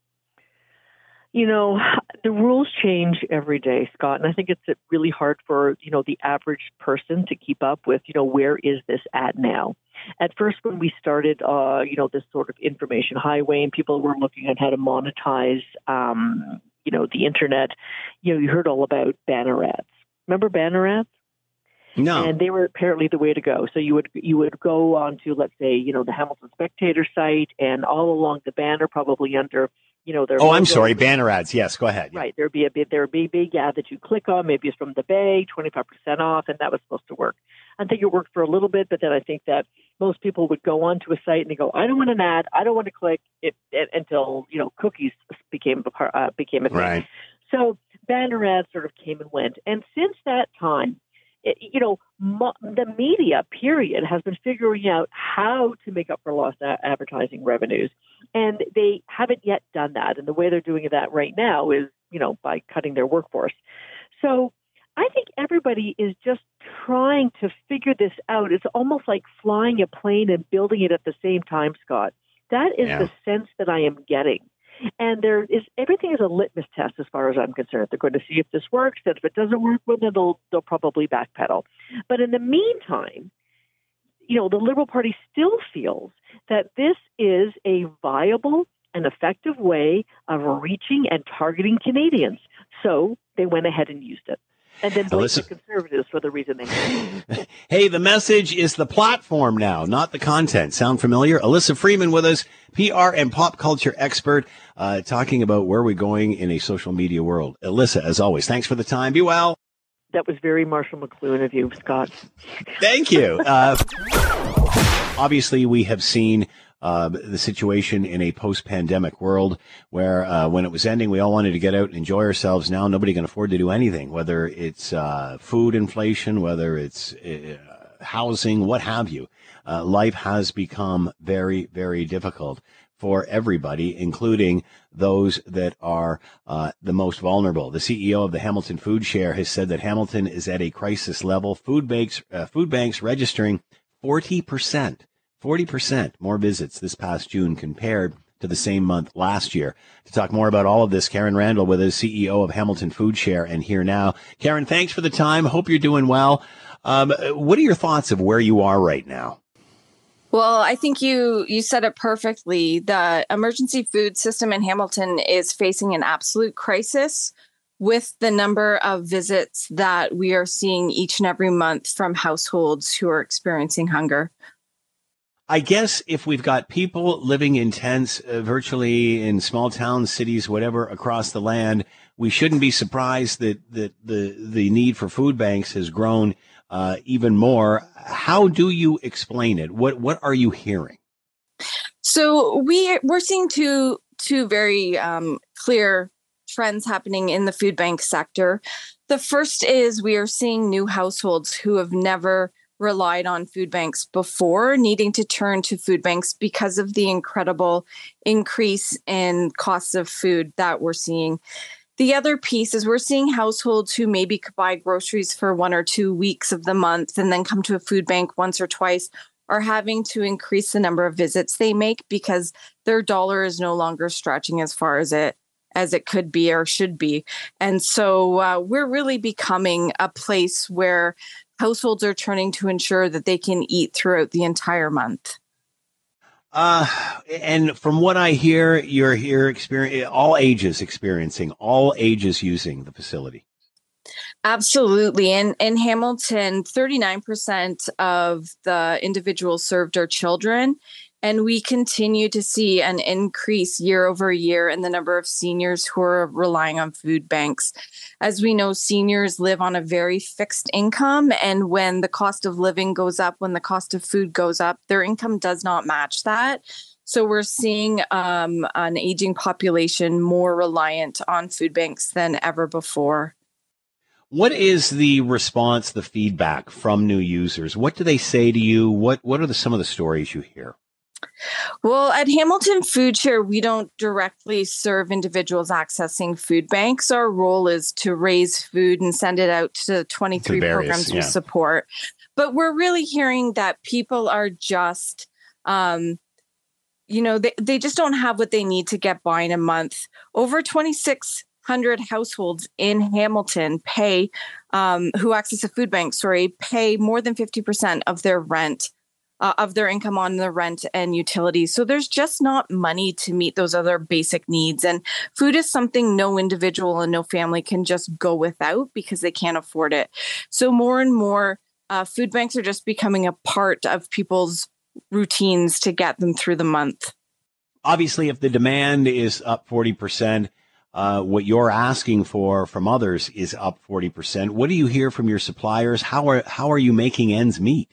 You know, the rules change every day, Scott, and I think it's really hard for, you know, the average person to keep up with, you know, where is this at now? At first, when we started, uh, you know, this sort of information highway and people were looking at how to monetize, um, you know, the internet, you know, you heard all about banner ads. Remember banner ads? No. And they were apparently the way to go. So you would you would go on to, let's say, you know, the Hamilton Spectator site, and all along the banner, probably under, you know, their Oh, logo. I'm sorry, banner ads. Yes, go ahead. Right. There'd be a big, there'd be a big ad that you click on. Maybe it's from the Bay, twenty-five percent off, and that was supposed to work. I think it worked for a little bit, but then I think that most people would go onto a site and they go, I don't want an ad. I don't want to click it, it until, you know, cookies became a part, uh, became a thing. Right. So banner ads sort of came and went. And since that time, it, you know, mo- the media, period, has been figuring out how to make up for lost a- advertising revenues. And they haven't yet done that. And the way they're doing that right now is, you know, by cutting their workforce. So I think everybody is just trying to figure this out. It's almost like flying a plane and building it at the same time, Scott. That is Yeah. the sense that I am getting. And there is everything is a litmus test as far as I'm concerned. They're going to see if this works, and if it doesn't work, well, then they'll, they'll probably backpedal. But in the meantime, you know, the Liberal Party still feels that this is a viable and effective way of reaching and targeting Canadians. So they went ahead and used it. And then blamed the Conservatives for the reason they had. Hey, the message is the platform now, not the content. Sound familiar? Alyssa Freeman with us, P R and pop culture expert, uh, talking about where we're going in a social media world. Alyssa, as always, thanks for the time. Be well. That was very Marshall McLuhan of you, Scott. Thank you. Uh, obviously, we have seen uh, the situation in a post-pandemic world where uh, when it was ending, we all wanted to get out and enjoy ourselves. Now nobody can afford to do anything, whether it's uh, food inflation, whether it's uh, housing, what have you. Uh, life has become very, very difficult for everybody, including those that are uh, the most vulnerable. The C E O of the Hamilton Food Share has said that Hamilton is at a crisis level. Food banks, uh, food banks registering forty percent. forty percent more visits this past June compared to the same month last year. To talk more about all of this, Karen Randall with us, C E O of Hamilton Food Share, and here now. Karen, thanks for the time. Hope you're doing well. Um, what are your thoughts of where you are right now? Well, I think you you said it perfectly. The emergency food system in Hamilton is facing an absolute crisis with the number of visits that we are seeing each and every month from households who are experiencing hunger. I guess if we've got people living in tents uh, virtually in small towns, cities, whatever, across the land, we shouldn't be surprised that, that the, the need for food banks has grown uh, even more. How do you explain it? What what are you hearing? So we, we're seeing two, two very um, clear trends happening in the food bank sector. The first is we are seeing new households who have never relied on food banks before needing to turn to food banks because of the incredible increase in costs of food that we're seeing. The other piece is we're seeing households who maybe could buy groceries for one or two weeks of the month and then come to a food bank once or twice are having to increase the number of visits they make because their dollar is no longer stretching as far as it as it could be or should be. And so uh, we're really becoming a place where households are turning to ensure that they can eat throughout the entire month. Uh, and from what I hear, you're here experience all ages experiencing, all ages using the facility. Absolutely. In, in Hamilton, thirty-nine percent of the individuals served are children. And we continue to see an increase year over year in the number of seniors who are relying on food banks. As we know, seniors live on a very fixed income. And when the cost of living goes up, when the cost of food goes up, their income does not match that. So we're seeing um, an aging population more reliant on food banks than ever before. What is the response, the feedback from new users? What do they say to you? What What are the, some of the stories you hear? Well, at Hamilton Food Share, we don't directly serve individuals accessing food banks. Our role is to raise food and send it out to twenty-three to various, programs yeah. we support. But we're really hearing that people are just, um, you know, they, they just don't have what they need to get by in a month. Over twenty-six hundred households in Hamilton pay, um, who access a food bank, sorry, pay more than fifty percent of their rent. Uh, of their income on the rent and utilities. So there's just not money to meet those other basic needs. And food is something no individual and no family can just go without because they can't afford it. So more and more uh, food banks are just becoming a part of people's routines to get them through the month. Obviously, if the demand is up forty percent, uh, what you're asking for from others is up forty percent. What do you hear from your suppliers? How are how are you making ends meet?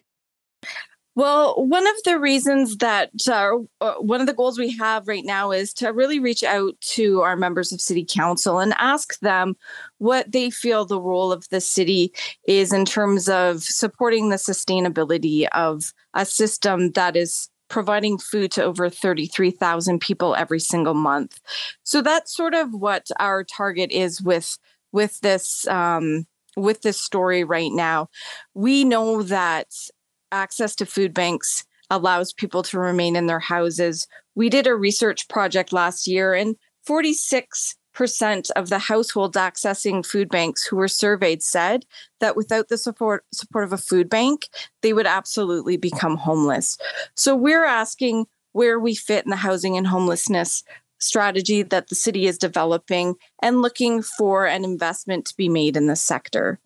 Well, one of the reasons that uh, one of the goals we have right now is to really reach out to our members of City Council and ask them what they feel the role of the city is in terms of supporting the sustainability of a system that is providing food to over thirty-three thousand people every single month. So that's sort of what our target is with with this um, with this story right now. We know that access to food banks allows people to remain in their houses. We did a research project last year, and forty-six percent of the households accessing food banks who were surveyed said that without the support support of a food bank, they would absolutely become homeless. So we're asking where we fit in the housing and homelessness strategy that the city is developing and looking for an investment to be made in this sector.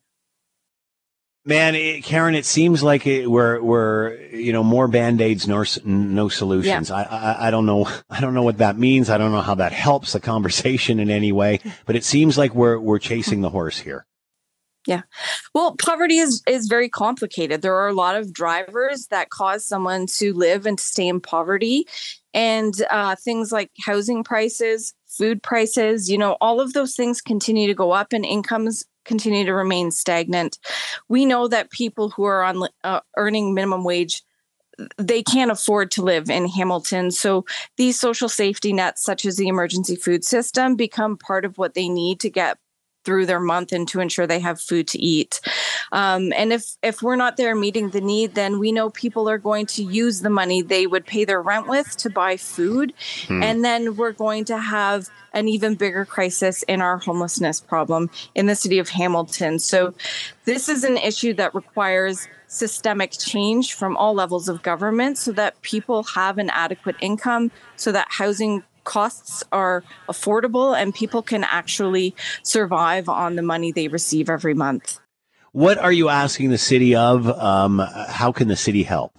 Man, it, Karen, it seems like it, we're we're you know more band-aids, no no solutions. Yeah. I, I I don't know I don't know what that means. I don't know how that helps the conversation in any way. But it seems like we're we're chasing the horse here. Yeah, well, poverty is is very complicated. There are a lot of drivers that cause someone to live and to stay in poverty, and uh, things like housing prices, food prices. You know, all of those things continue to go up, and incomes continue to remain stagnant. We know that people who are on uh, earning minimum wage, they can't afford to live in Hamilton. So these social safety nets, such as the emergency food system, become part of what they need to get through their month and to ensure they have food to eat. Um, and if if we're not there meeting the need, then we know people are going to use the money they would pay their rent with to buy food. Hmm. And then we're going to have an even bigger crisis in our homelessness problem in the city of Hamilton. So this is an issue that requires systemic change from all levels of government so that people have an adequate income, so that housing costs are affordable and people can actually survive on the money they receive every month. What are you asking the city of? Um, how can the city help?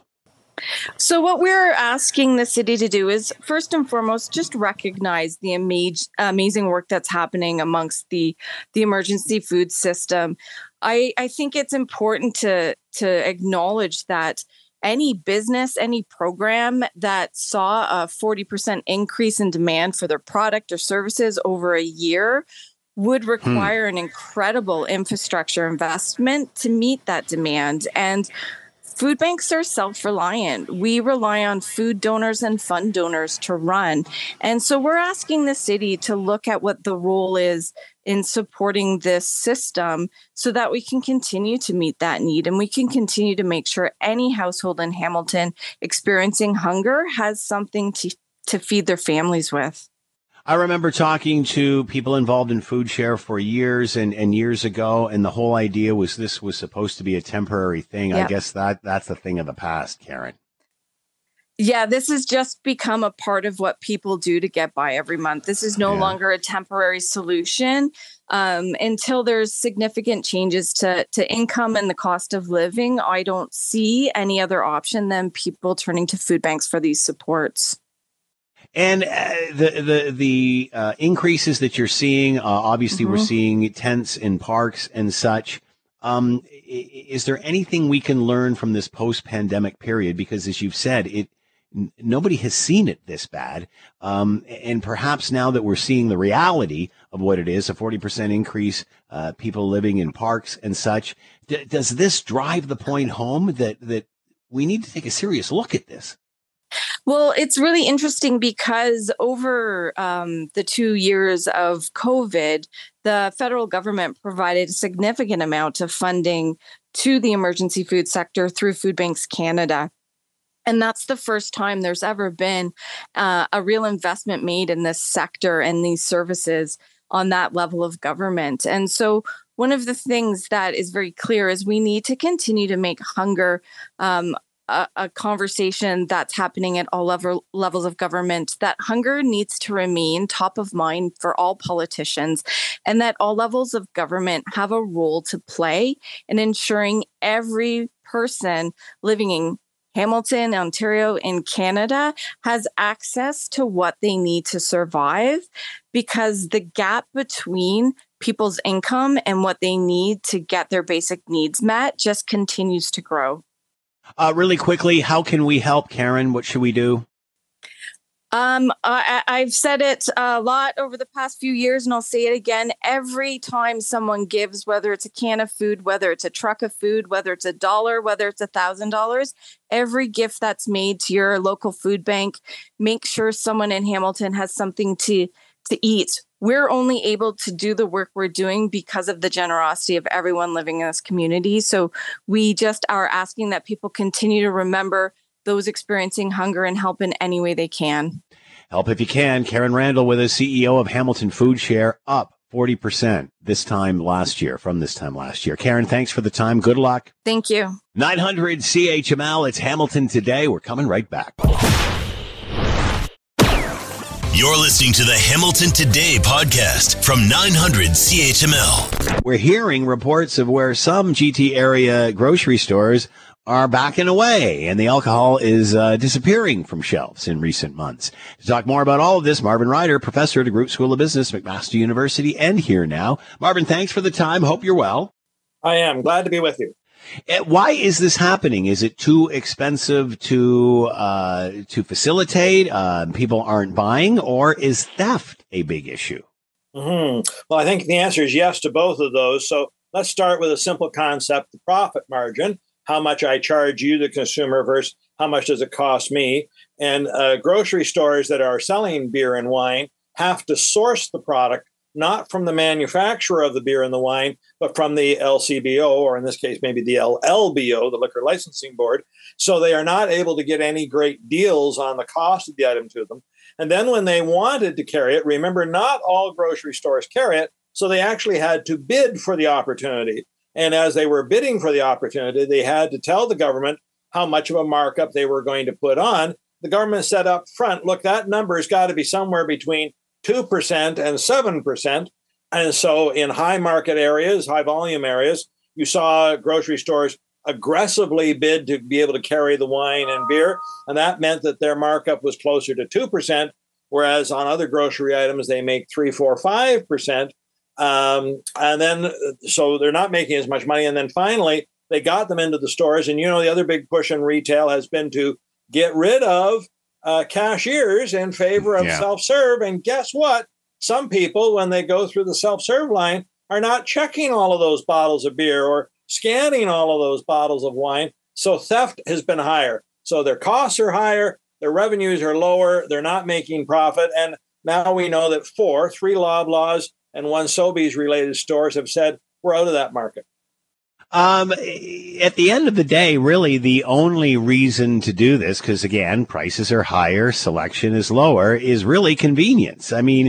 So what we're asking the city to do is, first and foremost, just recognize the amaz- amazing work that's happening amongst the, the emergency food system. I, I think it's important to, to acknowledge that any business, any program that saw a forty percent increase in demand for their product or services over a year would require hmm. an incredible infrastructure investment to meet that demand. And food banks are self-reliant. We rely on food donors and fund donors to run. And so we're asking the city to look at what the role is in supporting this system so that we can continue to meet that need and we can continue to make sure any household in Hamilton experiencing hunger has something to, to feed their families with. I remember talking to people involved in Food Share for years and, and years ago, and the whole idea was this was supposed to be a temporary thing. Yep. I guess that that's the thing of the past, Karen. Yeah, this has just become a part of what people do to get by every month. This is no Yeah. longer a temporary solution um, until there's significant changes to, to income and the cost of living. I don't see any other option than people turning to food banks for these supports. And uh, the the the uh, increases that you're seeing, uh, obviously, Mm-hmm. we're seeing tents in parks and such. Um, i- is there anything we can learn from this post-pandemic period? Because, as you've said, it n- nobody has seen it this bad. Um, and perhaps now that we're seeing the reality of what it is, a forty percent increase, uh, people living in parks and such, d- does this drive the point home that that we need to take a serious look at this? Well, it's really interesting because over um, the two years of COVID, the federal government provided a significant amount of funding to the emergency food sector through Food Banks Canada. And that's the first time there's ever been uh, a real investment made in this sector and these services on that level of government. And so one of the things that is very clear is we need to continue to make hunger um, a, a conversation that's happening at all level, levels of government, that hunger needs to remain top of mind for all politicians, and that all levels of government have a role to play in ensuring every person living in Hamilton, Ontario, in Canada has access to what they need to survive, because the gap between people's income and what they need to get their basic needs met just continues to grow. Uh, really quickly, how can we help, Karen? What should we do? Um, I, I've said it a lot over the past few years, and I'll say it again. Every time someone gives, whether it's a can of food, whether it's a truck of food, whether it's a dollar, whether it's a thousand dollars, every gift that's made to your local food bank, make sure someone in Hamilton has something to to eat. We're only able to do the work we're doing because of the generosity of everyone living in this community. So we just are asking that people continue to remember those experiencing hunger and help in any way they can. Help if you can. Karen Randall with us, C E O of Hamilton Food Share, up forty percent this time last year, from this time last year. Karen, thanks for the time. Good luck. Thank you. nine hundred C H M L, it's Hamilton Today. We're coming right back. You're listening to the Hamilton Today podcast from nine hundred C H M L. We're hearing reports of where some G T area grocery stores are backing away, and the alcohol is uh, disappearing from shelves in recent months. To talk more about all of this, Marvin Ryder, professor at the Group School of Business, McMaster University, and here now. Marvin, thanks for the time. Hope you're well. I am. Glad to be with you. Uh, Why is this happening? Is it too expensive to uh, to facilitate? Uh, people aren't buying, or is theft a big issue? Mm-hmm. Well, I think the answer is yes to both of those. So let's start with a simple concept, the profit margin. How much I charge you, the consumer, versus how much does it cost me? And uh, grocery stores that are selling beer and wine have to source the product not from the manufacturer of the beer and the wine, but from the L C B O, or in this case, maybe the L L B O, the Liquor Licensing Board. So they are not able to get any great deals on the cost of the item to them. And then when they wanted to carry it, remember, not all grocery stores carry it, so they actually had to bid for the opportunity. And as they were bidding for the opportunity, they had to tell the government how much of a markup they were going to put on. The government said up front, look, that number has got to be somewhere between two percent and seven percent. And so in high market areas, high volume areas, you saw grocery stores aggressively bid to be able to carry the wine and beer. And that meant that their markup was closer to two percent, whereas on other grocery items, they make three, four, five percent. Um, and then, so they're not making as much money. And then finally, they got them into the stores. And, you know, the other big push in retail has been to get rid of uh, cashiers in favor of Yeah. self-serve. And guess what? Some people, when they go through the self-serve line, are not checking all of those bottles of beer or scanning all of those bottles of wine. So theft has been higher. So their costs are higher, their revenues are lower, they're not making profit. And now we know that four, three Loblaws and one Sobeys related stores have said, we're out of that market. Um, at the end of the day, really the only reason to do this, because again, prices are higher, selection is lower, is really convenience. I mean,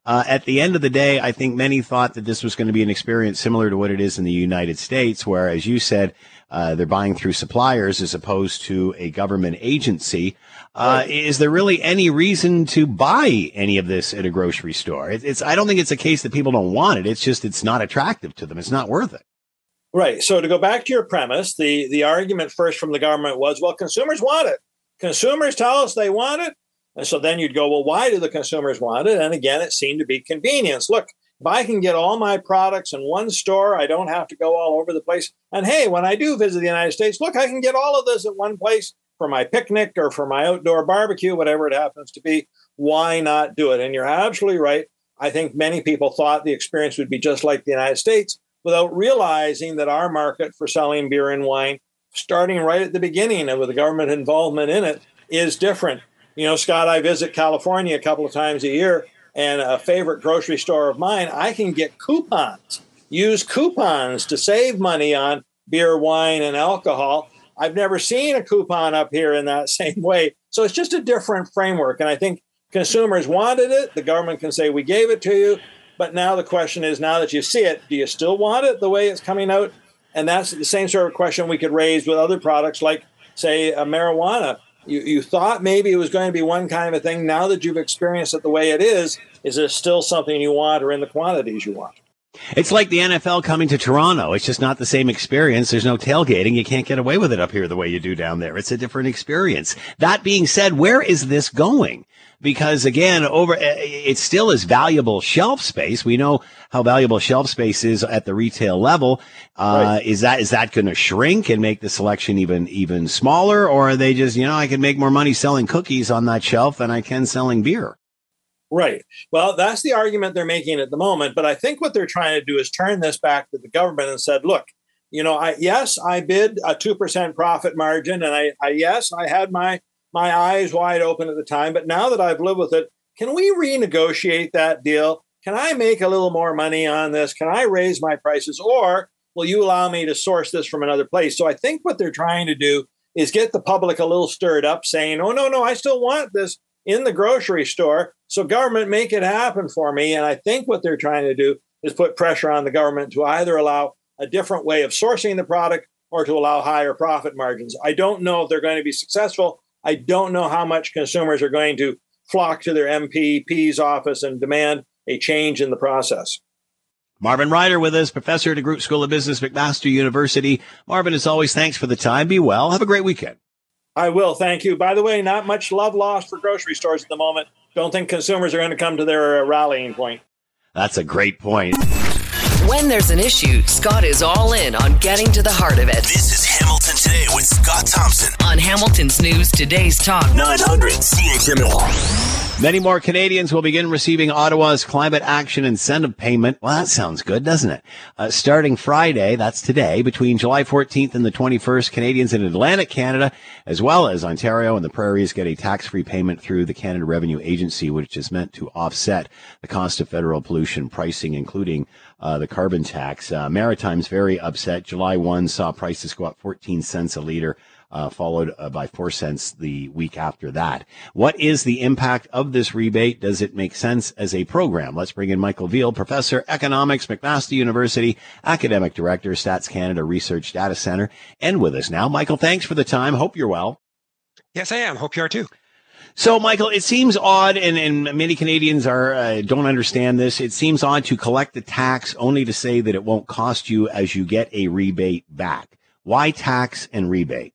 Uh, at the end of the day, I think many thought that this was going to be an experience similar to what it is in the United States, where, as you said, uh, they're buying through suppliers as opposed to a government agency. Uh, right. Is there really any reason to buy any of this at a grocery store? It, it's, I don't think it's a case that people don't want it. It's just, it's not attractive to them. It's not worth it. Right. So to go back to your premise, the, the argument first from the government was, well, consumers want it. Consumers tell us they want it. And so then you'd go, well, why do the consumers want it? And again, it seemed to be convenience. Look, if I can get all my products in one store, I don't have to go all over the place. And hey, when I do visit the United States, look, I can get all of this at one place for my picnic or for my outdoor barbecue, whatever it happens to be. Why not do it? And you're absolutely right. I think many people thought the experience would be just like the United States without realizing that our market for selling beer and wine, starting right at the beginning and with the government involvement in it, is different. You know, Scott, I visit California a couple of times a year, and a favorite grocery store of mine, I can get coupons, use coupons to save money on beer, wine, and alcohol. I've never seen a coupon up here in that same way. So it's just a different framework. And I think consumers wanted it. The government can say, we gave it to you. But now the question is, now that you see it, do you still want it the way it's coming out? And that's the same sort of question we could raise with other products like, say, uh, marijuana. You, you thought maybe it was going to be one kind of a thing. Now that you've experienced it the way it is, is it still something you want or in the quantities you want? It's like the N F L coming to Toronto. It's just not the same experience. There's no tailgating. You can't get away with it up here the way you do down there. It's a different experience. That being said, where is this going? Because again, over, it still is valuable shelf space. We know how valuable shelf space is at the retail level. Uh, right. is that, is that going to shrink and make the selection even, even smaller? Or are they just, you know, I can make more money selling cookies on that shelf than I can selling beer? Right. Well, that's the argument they're making at the moment. But I think what they're trying to do is turn this back to the government and said, look, you know, I, yes, I bid a two percent profit margin. And I, I, yes, I had my, my eyes wide open at the time. But now that I've lived with it, can we renegotiate that deal? Can I make a little more money on this? Can I raise my prices? Or will you allow me to source this from another place? So I think what they're trying to do is get the public a little stirred up saying, oh, no, no, I still want this in the grocery store. So government, make it happen for me. And I think what they're trying to do is put pressure on the government to either allow a different way of sourcing the product or to allow higher profit margins. I don't know if they're going to be successful. I don't know how much consumers are going to flock to their M P P's office and demand a change in the process. Marvin Ryder with us, professor at the Group School of Business, McMaster University. Marvin, as always, thanks for the time. Be well. Have a great weekend. I will. Thank you. By the way, not much love lost for grocery stores at the moment. Don't think consumers are going to come to their uh, rallying point. That's a great point. When there's an issue, Scott is all in on getting to the heart of it. This is Hamilton Today with Scott Thompson on Hamilton's News Today's Talk nine hundred C H M L. Many more Canadians will begin receiving Ottawa's Climate Action Incentive Payment. Well, that sounds good, doesn't it? Uh, starting Friday, that's today, between July fourteenth and the twenty-first, Canadians in Atlantic Canada, as well as Ontario and the Prairies, get a tax-free payment through the Canada Revenue Agency, which is meant to offset the cost of federal pollution pricing, including uh, the carbon tax. Uh, Maritime's very upset. July first saw prices go up fourteen cents a litre. Uh, followed uh, by four cents the week after that. What is the impact of this rebate? Does it make sense as a program? Let's bring in Michael Veal, Professor Economics, McMaster University, Academic Director, Stats Canada Research Data Center, and with us now. Michael, thanks for the time. Hope you're well. Yes, I am. Hope you are too. So, Michael, it seems odd, and, and many Canadians are uh, don't understand this. It seems odd to collect the tax only to say that it won't cost you as you get a rebate back. Why tax and rebate?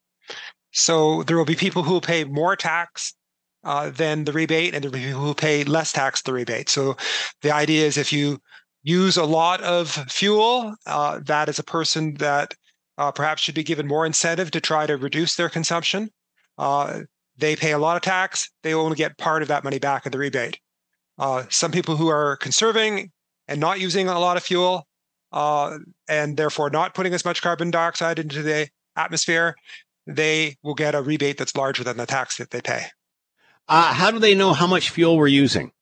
So there will be people who will pay more tax uh, than the rebate, and there will be people who pay less tax than the rebate. So the idea is if you use a lot of fuel, uh, that is a person that uh, perhaps should be given more incentive to try to reduce their consumption. Uh, they pay a lot of tax. They only get part of that money back in the rebate. Uh, some people who are conserving and not using a lot of fuel uh, and therefore not putting as much carbon dioxide into the atmosphere, they will get a rebate that's larger than the tax that they pay. Uh, how do they know how much fuel we're using?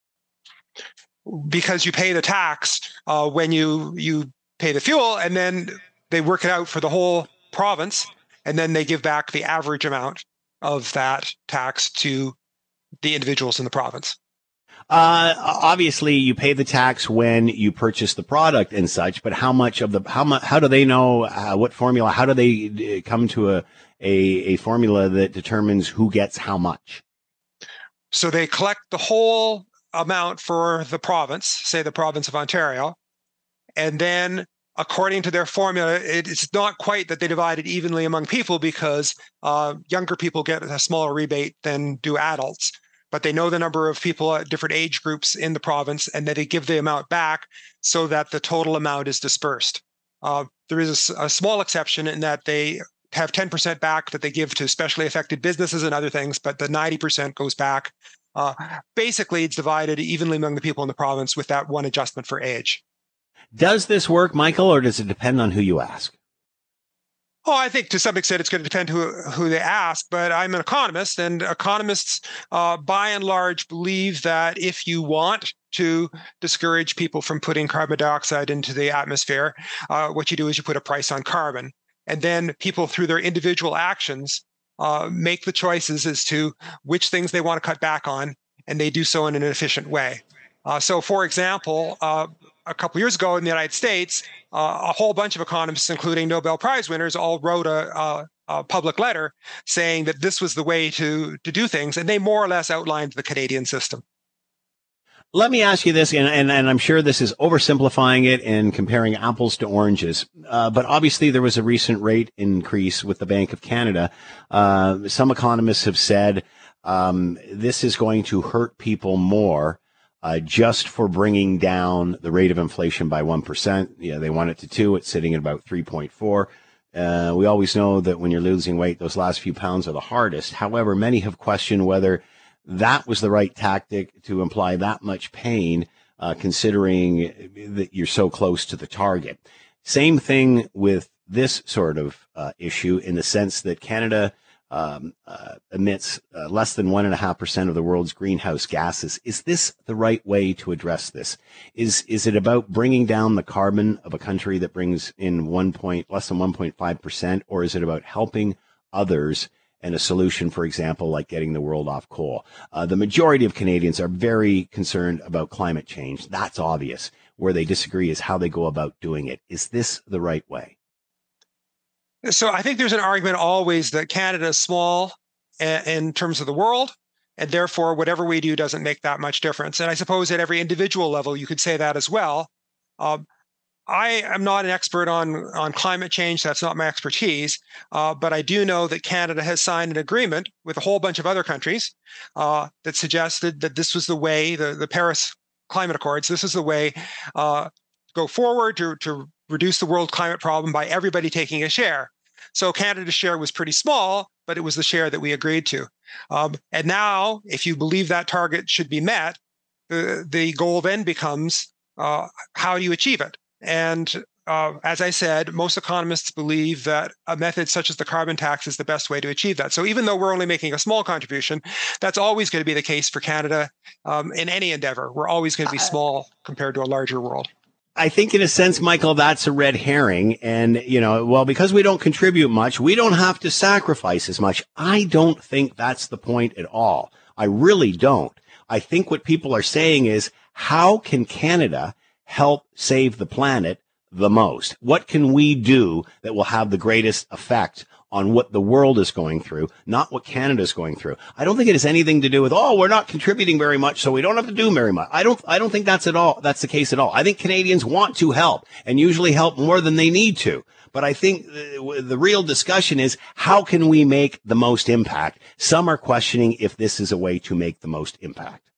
Because you pay the tax uh, when you, you pay the fuel, and then they work it out for the whole province, and then they give back the average amount of that tax to the individuals in the province. Uh, obviously, you pay the tax when you purchase the product and such, but how much of the how much how do they know uh, what formula? How do they come to a, a a formula that determines who gets how much? So they collect the whole amount for the province, say the province of Ontario, and then according to their formula, it's not quite that they divide it evenly among people because uh, younger people get a smaller rebate than do adults. But they know the number of people at different age groups in the province, and then they give the amount back so that the total amount is dispersed. Uh, there is a, a small exception in that they have ten percent back that they give to specially affected businesses and other things, but the ninety percent goes back. Uh, basically, it's divided evenly among the people in the province with that one adjustment for age. Does this work, Michael, or does it depend on who you ask? Oh, I think to some extent it's going to depend who who they ask, but I'm an economist, and economists, uh, by and large, believe that if you want to discourage people from putting carbon dioxide into the atmosphere, uh, what you do is you put a price on carbon, and then people, through their individual actions, uh, make the choices as to which things they want to cut back on, and they do so in an efficient way. Uh, so, for example, uh, a couple years ago in the United States, uh, a whole bunch of economists, including Nobel Prize winners, all wrote a, a, a public letter saying that this was the way to, to do things, and they more or less outlined the Canadian system. Let me ask you this, and, and, and I'm sure this is oversimplifying it and comparing apples to oranges, uh, but obviously there was a recent rate increase with the Bank of Canada. Uh, some economists have said um, this is going to hurt people more Uh, just for bringing down the rate of inflation by one percent. Yeah, they want it to two. It's sitting at about three point four. Uh, we always know that when you're losing weight, those last few pounds are the hardest. However, many have questioned whether that was the right tactic to imply that much pain, uh, considering that you're so close to the target. Same thing with this sort of uh, issue, in the sense that Canada Um, uh, emits uh, less than one and a half percent of the world's greenhouse gases. Is this the right way to address this? Is is it about bringing down the carbon of a country that brings in one point less than one point five percent, or is it about helping others and a solution, for example, like getting the world off coal? Uh, the majority of Canadians are very concerned about climate change. That's obvious. Where they disagree is how they go about doing it. Is this the right way? So I think there's an argument always that Canada is small in terms of the world, and therefore whatever we do doesn't make that much difference. And I suppose at every individual level, you could say that as well. Um, I am not an expert on, on climate change. That's not my expertise. Uh, but I do know that Canada has signed an agreement with a whole bunch of other countries uh, that suggested that this was the way, the, the Paris Climate Accords, this is the way uh, go forward to, to reduce the world climate problem by everybody taking a share. So Canada's share was pretty small, but it was the share that we agreed to. Um, and now, if you believe that target should be met, the, the goal then becomes uh, how do you achieve it? And uh, as I said, most economists believe that a method such as the carbon tax is the best way to achieve that. So even though we're only making a small contribution, that's always going to be the case for Canada um, in any endeavor. We're always going to be small compared to a larger world. I think in a sense, Michael, that's a red herring. And, you know, well, because we don't contribute much, we don't have to sacrifice as much. I don't think that's the point at all. I really don't. I think what people are saying is, how can Canada help save the planet the most? What can we do that will have the greatest effect on what the world is going through, not what Canada is going through? I don't think it has anything to do with, oh, we're not contributing very much, so we don't have to do very much. I don't, I don't think that's at all. That's the case at all. I think Canadians want to help, and usually help more than they need to. But I think the, the real discussion is, how can we make the most impact? Some are questioning if this is a way to make the most impact.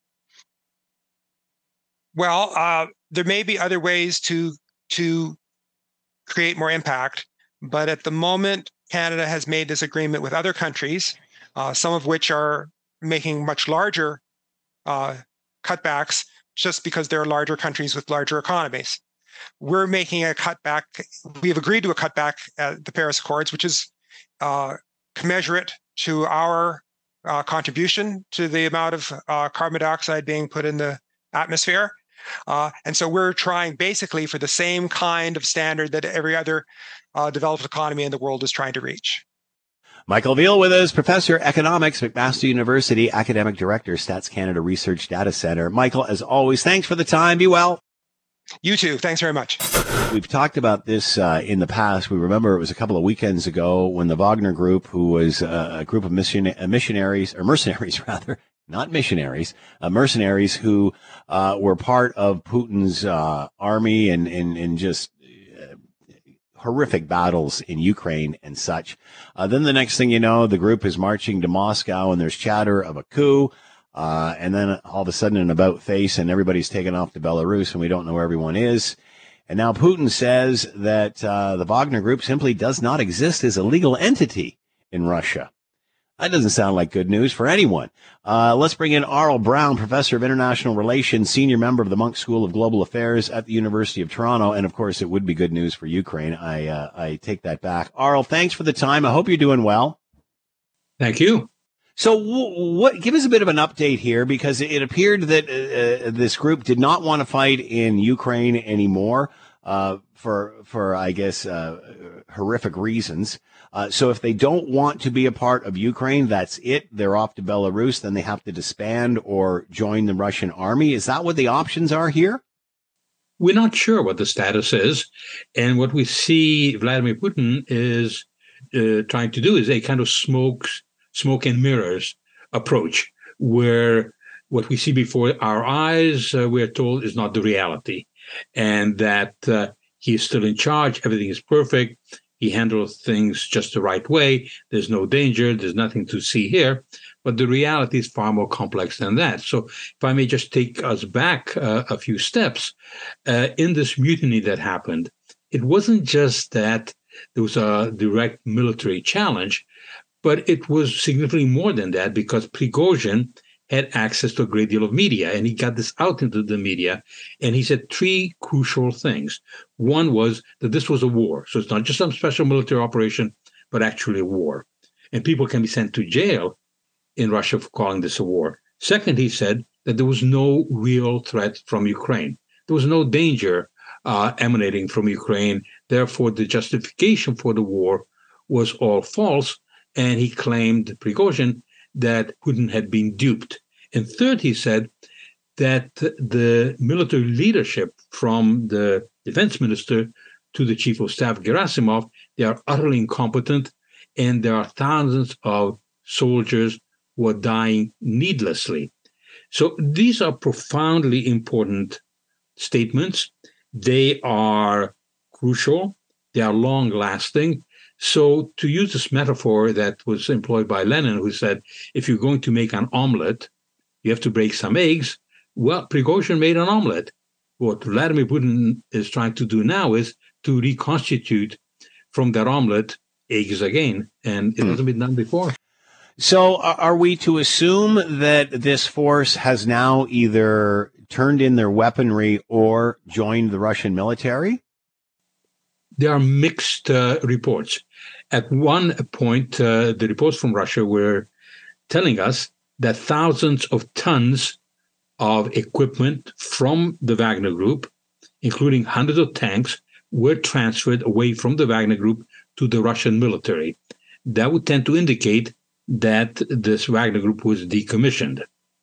Well, uh, there may be other ways to to create more impact, but at the moment, Canada has made this agreement with other countries, uh, some of which are making much larger uh, cutbacks just because they're larger countries with larger economies. We're making a cutback. We have agreed to a cutback at the Paris Accords, which is uh, commensurate to our uh, contribution to the amount of uh, carbon dioxide being put in the atmosphere. Uh, and so we're trying basically for the same kind of standard that every other uh, developed economy in the world is trying to reach. Michael Veal with us, Professor of Economics, McMaster University, Academic Director, Stats Canada Research Data Center. Michael, as always, thanks for the time. Be well. You too. Thanks very much. We've talked about this uh, in the past. We remember it was a couple of weekends ago when the Wagner Group, who was uh, a group of mission- uh, missionaries, or mercenaries rather, not missionaries, uh, mercenaries who uh, were part of Putin's uh, army and, and, and just horrific battles in Ukraine and such. Uh, then the next thing you know, the group is marching to Moscow and there's chatter of a coup. Uh, and then all of a sudden an about face and everybody's taken off to Belarus and we don't know where everyone is. And now Putin says that uh, the Wagner Group simply does not exist as a legal entity in Russia. That doesn't sound like good news for anyone. Uh, let's bring in Aurel Braun, Professor of International Relations, Senior Member of the Munk School of Global Affairs at the University of Toronto. And, of course, it would be good news for Ukraine. I uh, I take that back. Aurel, thanks for the time. I hope you're doing well. Thank you. So w- what? Give us a bit of an update here, because it appeared that uh, this group did not want to fight in Ukraine anymore uh, for, for I guess, uh, horrific reasons. Uh, so if they don't want to be a part of Ukraine, that's it. They're off to Belarus. Then they have to disband or join the Russian army. Is that what the options are here? We're not sure what the status is. And what we see Vladimir Putin is uh, trying to do is a kind of smoke, smoke and mirrors approach, where what we see before our eyes, uh, we're told, is not the reality. And that uh, he's still in charge. Everything is perfect. He handles things just the right way. There's no danger. There's nothing to see here. But the reality is far more complex than that. So if I may just take us back uh, a few steps, uh, in this mutiny that happened, it wasn't just that there was a direct military challenge, but it was significantly more than that, because Prigozhin had access to a great deal of media, and he got this out into the media, and he said three crucial things. One was that this was a war, so it's not just some special military operation, but actually a war. And people can be sent to jail in Russia for calling this a war. Second, he said that there was no real threat from Ukraine. There was no danger uh, emanating from Ukraine. Therefore, the justification for the war was all false, and he claimed, Prigozhin, that Putin had been duped. And third, he said that the military leadership, from the defense minister to the chief of staff, Gerasimov, they are utterly incompetent, and there are thousands of soldiers who are dying needlessly. So these are profoundly important statements. They are crucial. They are long-lasting. So to use this metaphor that was employed by Lenin, who said, if you're going to make an omelet, you have to break some eggs. Well, Prigozhin made an omelet. What Vladimir Putin is trying to do now is to reconstitute from that omelet eggs again. And it hasn't been done before. So are we to assume that this force has now either turned in their weaponry or joined the Russian military? There are mixed uh, reports. At one point, uh, the reports from Russia were telling us that thousands of tons of equipment from the Wagner Group, including hundreds of tanks, were transferred away from the Wagner Group to the Russian military. That would tend to indicate that this Wagner Group was decommissioned.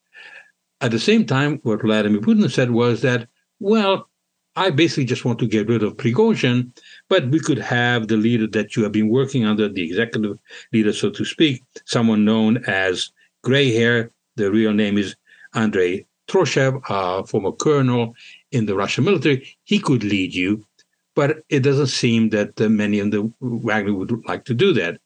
At the same time, what Vladimir Putin said was that, well, I basically just want to get rid of Prigozhin, but we could have the leader that you have been working under, the executive leader, so to speak, someone known as Gray Hair. The real name is Andrei Troshev, a former colonel in the Russian military. He could lead you, but it doesn't seem that uh, many in the Wagner would like to do that.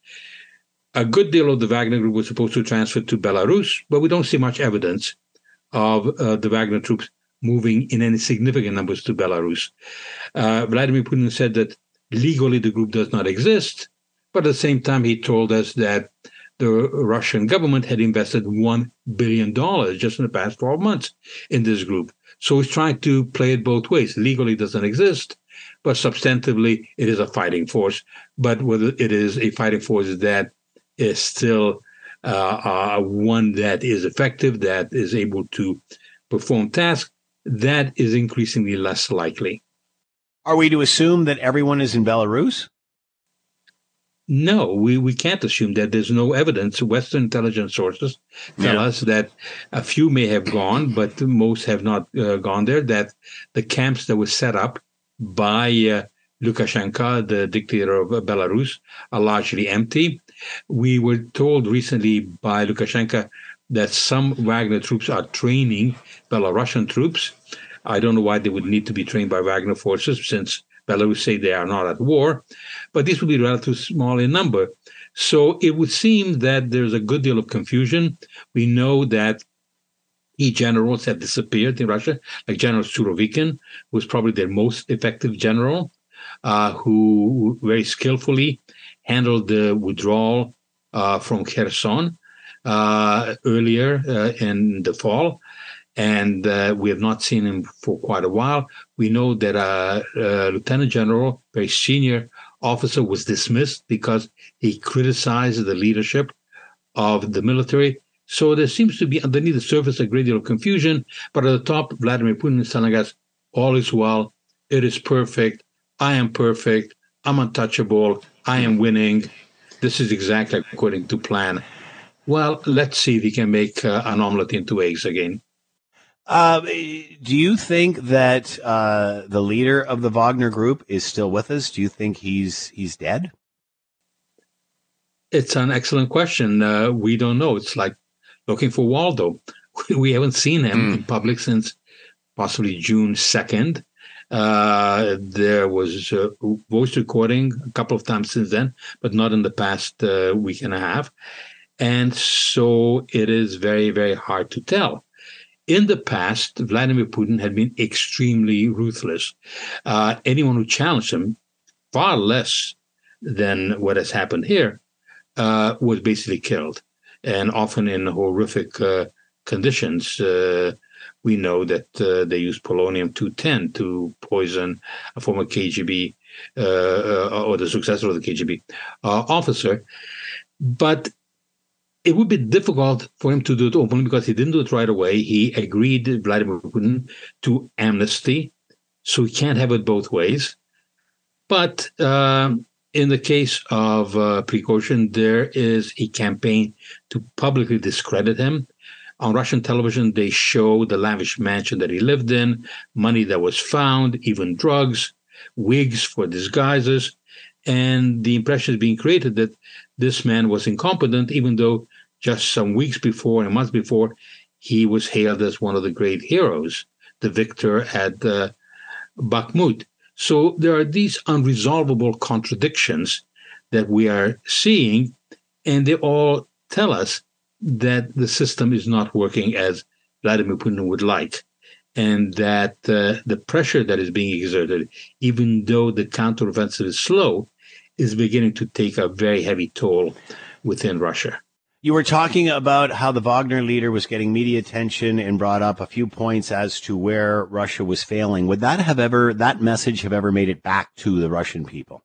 A good deal of the Wagner Group was supposed to transfer to Belarus, but we don't see much evidence of uh, the Wagner troops moving in any significant numbers to Belarus. Uh, Vladimir Putin said that legally the group does not exist, but at the same time he told us that the Russian government had invested one billion dollars just in the past twelve months in this group. So he's trying to play it both ways. Legally it doesn't exist, but substantively it is a fighting force. But whether it is a fighting force that is still uh, uh, one that is effective, that is able to perform tasks, that is increasingly less likely. Are we to assume that everyone is in Belarus? No, we, we can't assume that. There's no evidence. Western intelligence sources tell Yeah. us that a few may have gone, but most have not uh, gone there, that the camps that were set up by uh, Lukashenko, the dictator of uh, Belarus, are largely empty. We were told recently by Lukashenko that some Wagner troops are training Belarusian troops. I don't know why they would need to be trained by Wagner forces, since Belarus say they are not at war, but this would be relatively small in number. So it would seem that there's a good deal of confusion. We know that key generals have disappeared in Russia, like General Surovikin, who was probably their most effective general, uh, who very skillfully handled the withdrawal uh, from Kherson uh, earlier uh, in the fall. And uh, we have not seen him for quite a while. We know that a uh, uh, lieutenant general, very senior officer, was dismissed because he criticized the leadership of the military. So there seems to be underneath the surface a great deal of confusion. But at the top, Vladimir Putin is telling us, all is well, it is perfect, I am perfect, I'm untouchable, I am winning. This is exactly according to plan. Well, let's see if he can make uh, an omelet into eggs again. Uh, do you think that uh, the leader of the Wagner Group is still with us? Do you think he's he's dead? It's an excellent question. Uh, we don't know. It's like looking for Waldo. We haven't seen him mm. in public since possibly June second. Uh, there was a voice recording a couple of times since then, but not in the past uh, week and a half. And so it is very, very hard to tell. In the past, Vladimir Putin had been extremely ruthless. Uh, anyone who challenged him, far less than what has happened here, uh, was basically killed, and often in horrific uh, conditions. Uh, we know that uh, they used polonium two ten to poison a former K G B uh, uh, or the successor of the K G B uh, officer. But it would be difficult for him to do it openly because he didn't do it right away. He agreed, Vladimir Putin, to amnesty, so he can't have it both ways. But um, in the case of uh, Prigozhin, there is a campaign to publicly discredit him. On Russian television, they show the lavish mansion that he lived in, money that was found, even drugs, wigs for disguises. And the impression is being created that this man was incompetent, even though just some weeks before and months before, he was hailed as one of the great heroes, the victor at uh, Bakhmut. So there are these unresolvable contradictions that we are seeing, and they all tell us that the system is not working as Vladimir Putin would like, and that uh, the pressure that is being exerted, even though the counteroffensive is slow, is beginning to take a very heavy toll within Russia. You were talking about how the Wagner leader was getting media attention and brought up a few points as to where Russia was failing. Would that have ever, that message have ever made it back to the Russian people?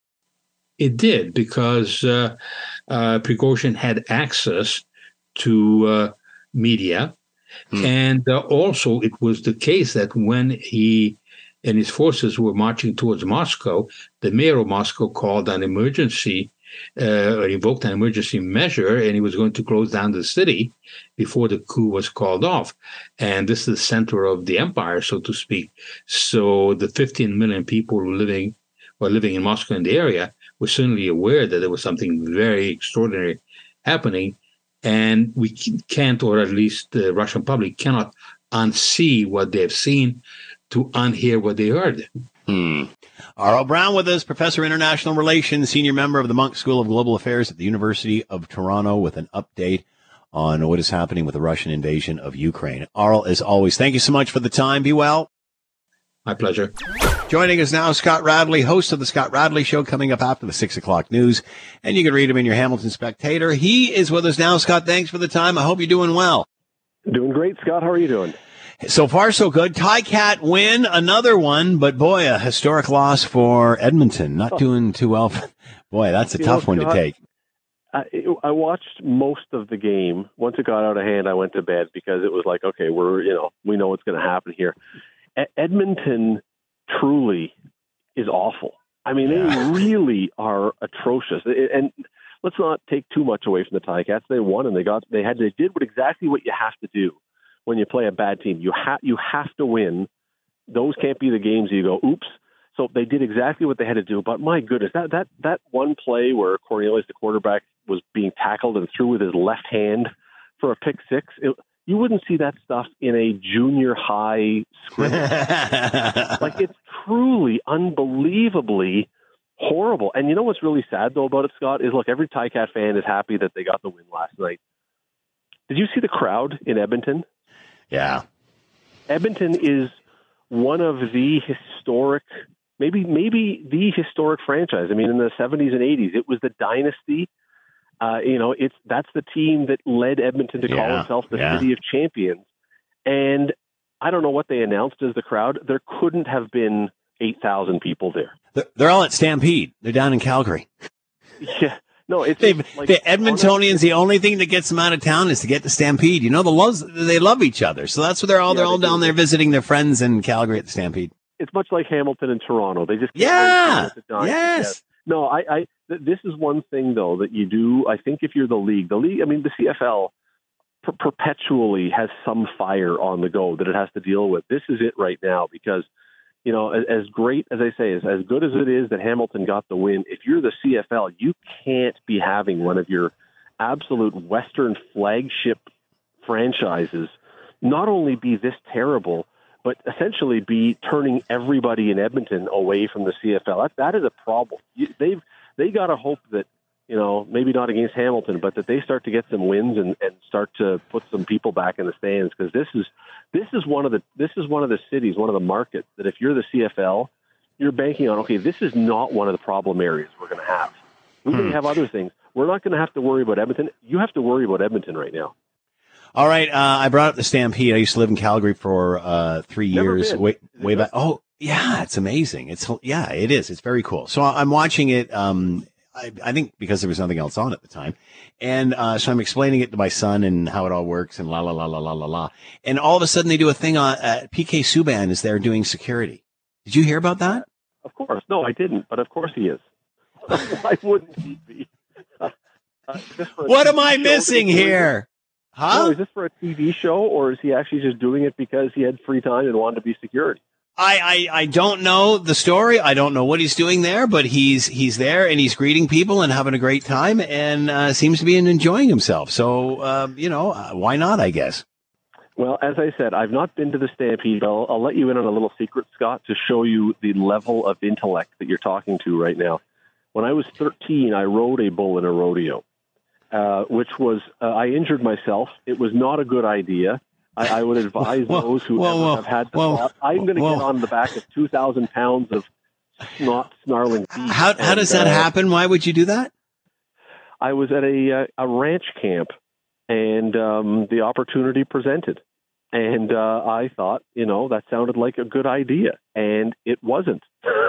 It did, because uh, uh, Prigozhin had access to uh, media. Hmm. And uh, also it was the case that when he and his forces were marching towards Moscow, the mayor of Moscow called an emergency, uh, or invoked an emergency measure, and he was going to close down the city before the coup was called off. And this is the center of the empire, so to speak. So the fifteen million people who living were living in Moscow and the area were certainly aware that there was something very extraordinary happening. And we can't, or at least the Russian public cannot unsee what they've seen to unhear what they heard. Hmm. Aurel Braun with us, Professor of International Relations, Senior Member of the Munk School of Global Affairs at the University of Toronto, with an update on what is happening with the Russian invasion of Ukraine. Aurel, as always, thank you so much for the time. Be well. My pleasure. Joining us now, Scott Radley, host of the Scott Radley Show, coming up after the six o'clock news. And you can read him in your Hamilton Spectator. He is with us now. Scott, thanks for the time. I hope you're doing well. Doing great, Scott. How are you doing? So far, so good. Ticat win, another one, but boy, a historic loss for Edmonton. Not oh. doing too well. Boy, that's a you tough know, one Scott, to take. I, I watched most of the game. Once it got out of hand, I went to bed because it was like, okay, we're, you know, we know what's going to happen here. Edmonton truly is awful. I mean, they really are atrocious. And let's not take too much away from the Ticats. They won, and they got they had they did what exactly what you have to do when you play a bad team. You have you have to win. Those can't be the games you go, oops. So they did exactly what they had to do. But my goodness, that that that one play where Cornelius, the quarterback, was being tackled and threw with his left hand for a pick six. It, you wouldn't see that stuff in a junior high scrimmage. Like, it's truly, unbelievably horrible. And you know what's really sad, though, about it, Scott, is, look, every Ticat fan is happy that they got the win last night. Did you see the crowd in Edmonton? Yeah. Edmonton is one of the historic, maybe maybe the historic franchise. I mean, in the seventies and eighties, it was the dynasty. Uh, you know, it's that's the team that led Edmonton to call Yeah, itself the yeah. City of Champions. And I don't know what they announced as the crowd. There couldn't have been eight thousand people there. They're, they're all at Stampede. They're down in Calgary. Yeah. No, it's They, like, the Edmontonians, the only thing that gets them out of town is to get to Stampede. You know, the loves, they love each other. So that's what they're all, Yeah, they're all they do. down there visiting their friends in Calgary at the Stampede. It's much like Hamilton and Toronto. They just Yeah. sit down. Yes. No, I, I. th- This is one thing though that you do. I think if you're the league, the league. I mean, the C F L per- perpetually has some fire on the go that it has to deal with. This is it right now because, you know, as, as great as I say, as, as good as it is that Hamilton got the win. If you're the C F L, you can't be having one of your absolute Western flagship franchises not only be this terrible, but essentially be turning everybody in Edmonton away from the C F L. That, that is a problem. You, they've they got to hope that, you know, maybe not against Hamilton, but that they start to get some wins and, and start to put some people back in the stands, because this is this is one of the this is one of the cities, one of the markets that if you're the C F L, you're banking on. Okay, this is not one of the problem areas we're going to have. We may have other things. We're not going to have to worry about Edmonton. You have to worry about Edmonton right now. All right. Uh, I brought up the Stampede. I used to live in Calgary for uh, three Never years. been. Way, way back. Oh, yeah. It's amazing. It's yeah, it is. It's very cool. So I'm watching it. Um, I, I think because there was nothing else on at the time, and uh, so I'm explaining it to my son and how it all works and la la la la la la la. And all of a sudden they do a thing on uh, P K Subban is there doing security. Did you hear about that? Of course. No, I didn't, but of course he is. Why wouldn't he be? Uh, just for a What T V am I show missing that he's doing here? it? Huh? No, is this for a T V show, or is he actually just doing it because he had free time and wanted to be security? I, I, I don't know the story. I don't know what he's doing there, but he's he's there and he's greeting people and having a great time and uh, seems to be enjoying himself. So, uh, you know, uh, why not, I guess? Well, as I said, I've not been to the Stampede. I'll, I'll let you in on a little secret, Scott, to show you the level of intellect that you're talking to right now. When I was thirteen, I rode a bull in a rodeo, uh, which was, uh, I injured myself. It was not a good idea. I, I would advise Whoa, those who whoa, ever whoa, have had the whoa, thought, I'm going to whoa. get on the back of two thousand pounds of snot snarling beast. How how does that And, uh, happen? Why would you do that? I was at a, uh, a ranch camp, and um, the opportunity presented. And uh, I thought, you know, that sounded like a good idea, and it wasn't.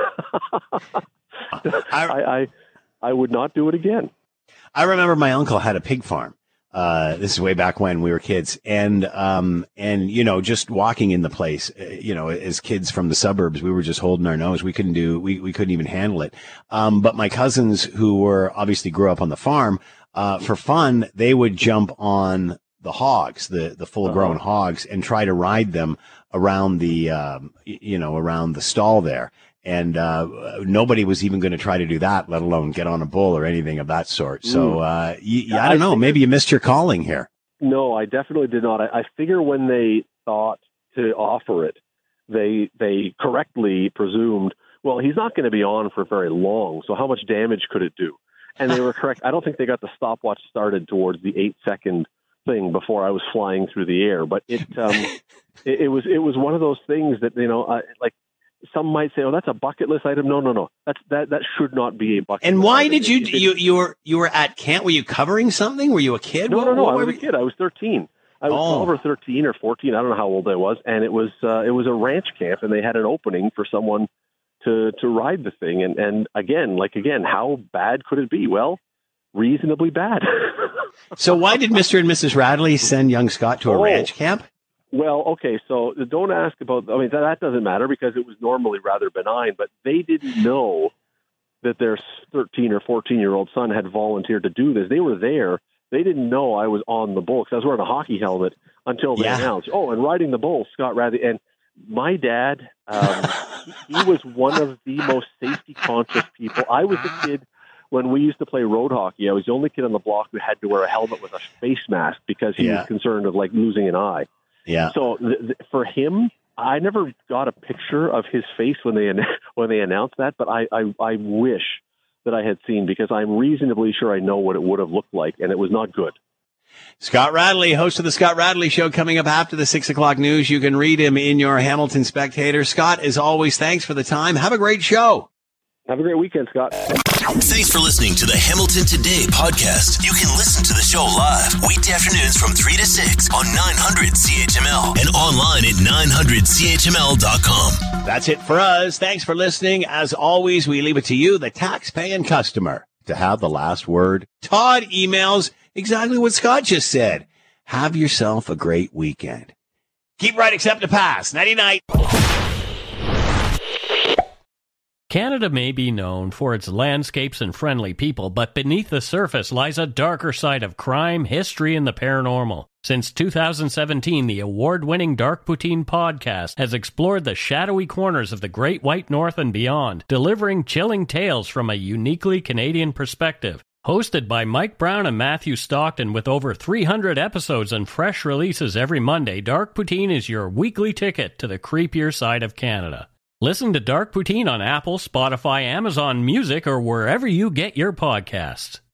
I, I I would not do it again. I remember my uncle had a pig farm. Uh, this is way back when we were kids, and um, and you know, just walking in the place, uh, you know, as kids from the suburbs, we were just holding our nose. We couldn't do, we we couldn't even handle it. Um, but my cousins, who were obviously grew up on the farm, uh, for fun, they would jump on the hogs, the the full grown Uh-huh. hogs, and try to ride them around the, um, y- you know, around the stall there. And uh, nobody was even going to try to do that, let alone get on a bull or anything of that sort. So, Mm. uh, y- y- I I don't know. think Maybe you missed your calling here. No, I definitely did not. I, I figure when they thought to offer it, they they correctly presumed, well, he's not going to be on for very long, so how much damage could it do? And they were correct. I don't think they got the stopwatch started towards the eight second thing before I was flying through the air, but it um, it, it was it was one of those things that, you know, I, like. Some might say, "Oh, that's a bucket list item." No, no, no. That's that. That should not be a bucket. And list why item. did you, If it- you, you were, you were at camp? Were you covering something? Were you a kid? No, What- no, no. what I were was a you- kid. I was thirteen. I was Oh. twelve or thirteen or fourteen. I don't know how old I was. And it was uh, it was a ranch camp, and they had an opening for someone to to ride the thing. And and again, like again, how bad could it be? Well, reasonably bad. So why did Mister and Missus Radley send young Scott to a Oh. ranch camp? Well, okay, so don't ask about, I mean, that, that doesn't matter because it was normally rather benign, but they didn't know that their thirteen or fourteen-year-old son had volunteered to do this. They were there. They didn't know I was on the bull because I was wearing a hockey helmet until they yeah. announced, oh, and riding the bull, Scott Radley. And my dad, um, he, he was one of the most safety-conscious people. I was a kid when we used to play road hockey. I was the only kid on the block who had to wear a helmet with a face mask because he yeah. was concerned of, like, losing an eye. Yeah. So th- th- for him, I never got a picture of his face when they when they announced that, but I, I, I wish that I had seen, because I'm reasonably sure I know what it would have looked like, and it was not good. Scott Radley, host of the Scott Radley Show, coming up after the six o'clock news. You can read him in your Hamilton Spectator. Scott, as always, thanks for the time. Have a great show. Have a great weekend, Scott. Thanks for listening to the Hamilton Today podcast. You can listen to the show live weekday afternoons from three to six on nine hundred C H M L and online at nine hundred C H M L dot com. That's it for us. Thanks for listening. As always, we leave it to you, the tax-paying customer, to have the last word. Todd emails exactly what Scott just said. Have yourself a great weekend. Keep right, accept the pass. Nighty-night. Canada may be known for its landscapes and friendly people, but beneath the surface lies a darker side of crime, history, and the paranormal. Since two thousand seventeen, the award-winning Dark Poutine podcast has explored the shadowy corners of the Great White North and beyond, delivering chilling tales from a uniquely Canadian perspective. Hosted by Mike Brown and Matthew Stockton, with over three hundred episodes and fresh releases every Monday, Dark Poutine is your weekly ticket to the creepier side of Canada. Listen to Dark Poutine on Apple, Spotify, Amazon Music, or wherever you get your podcasts.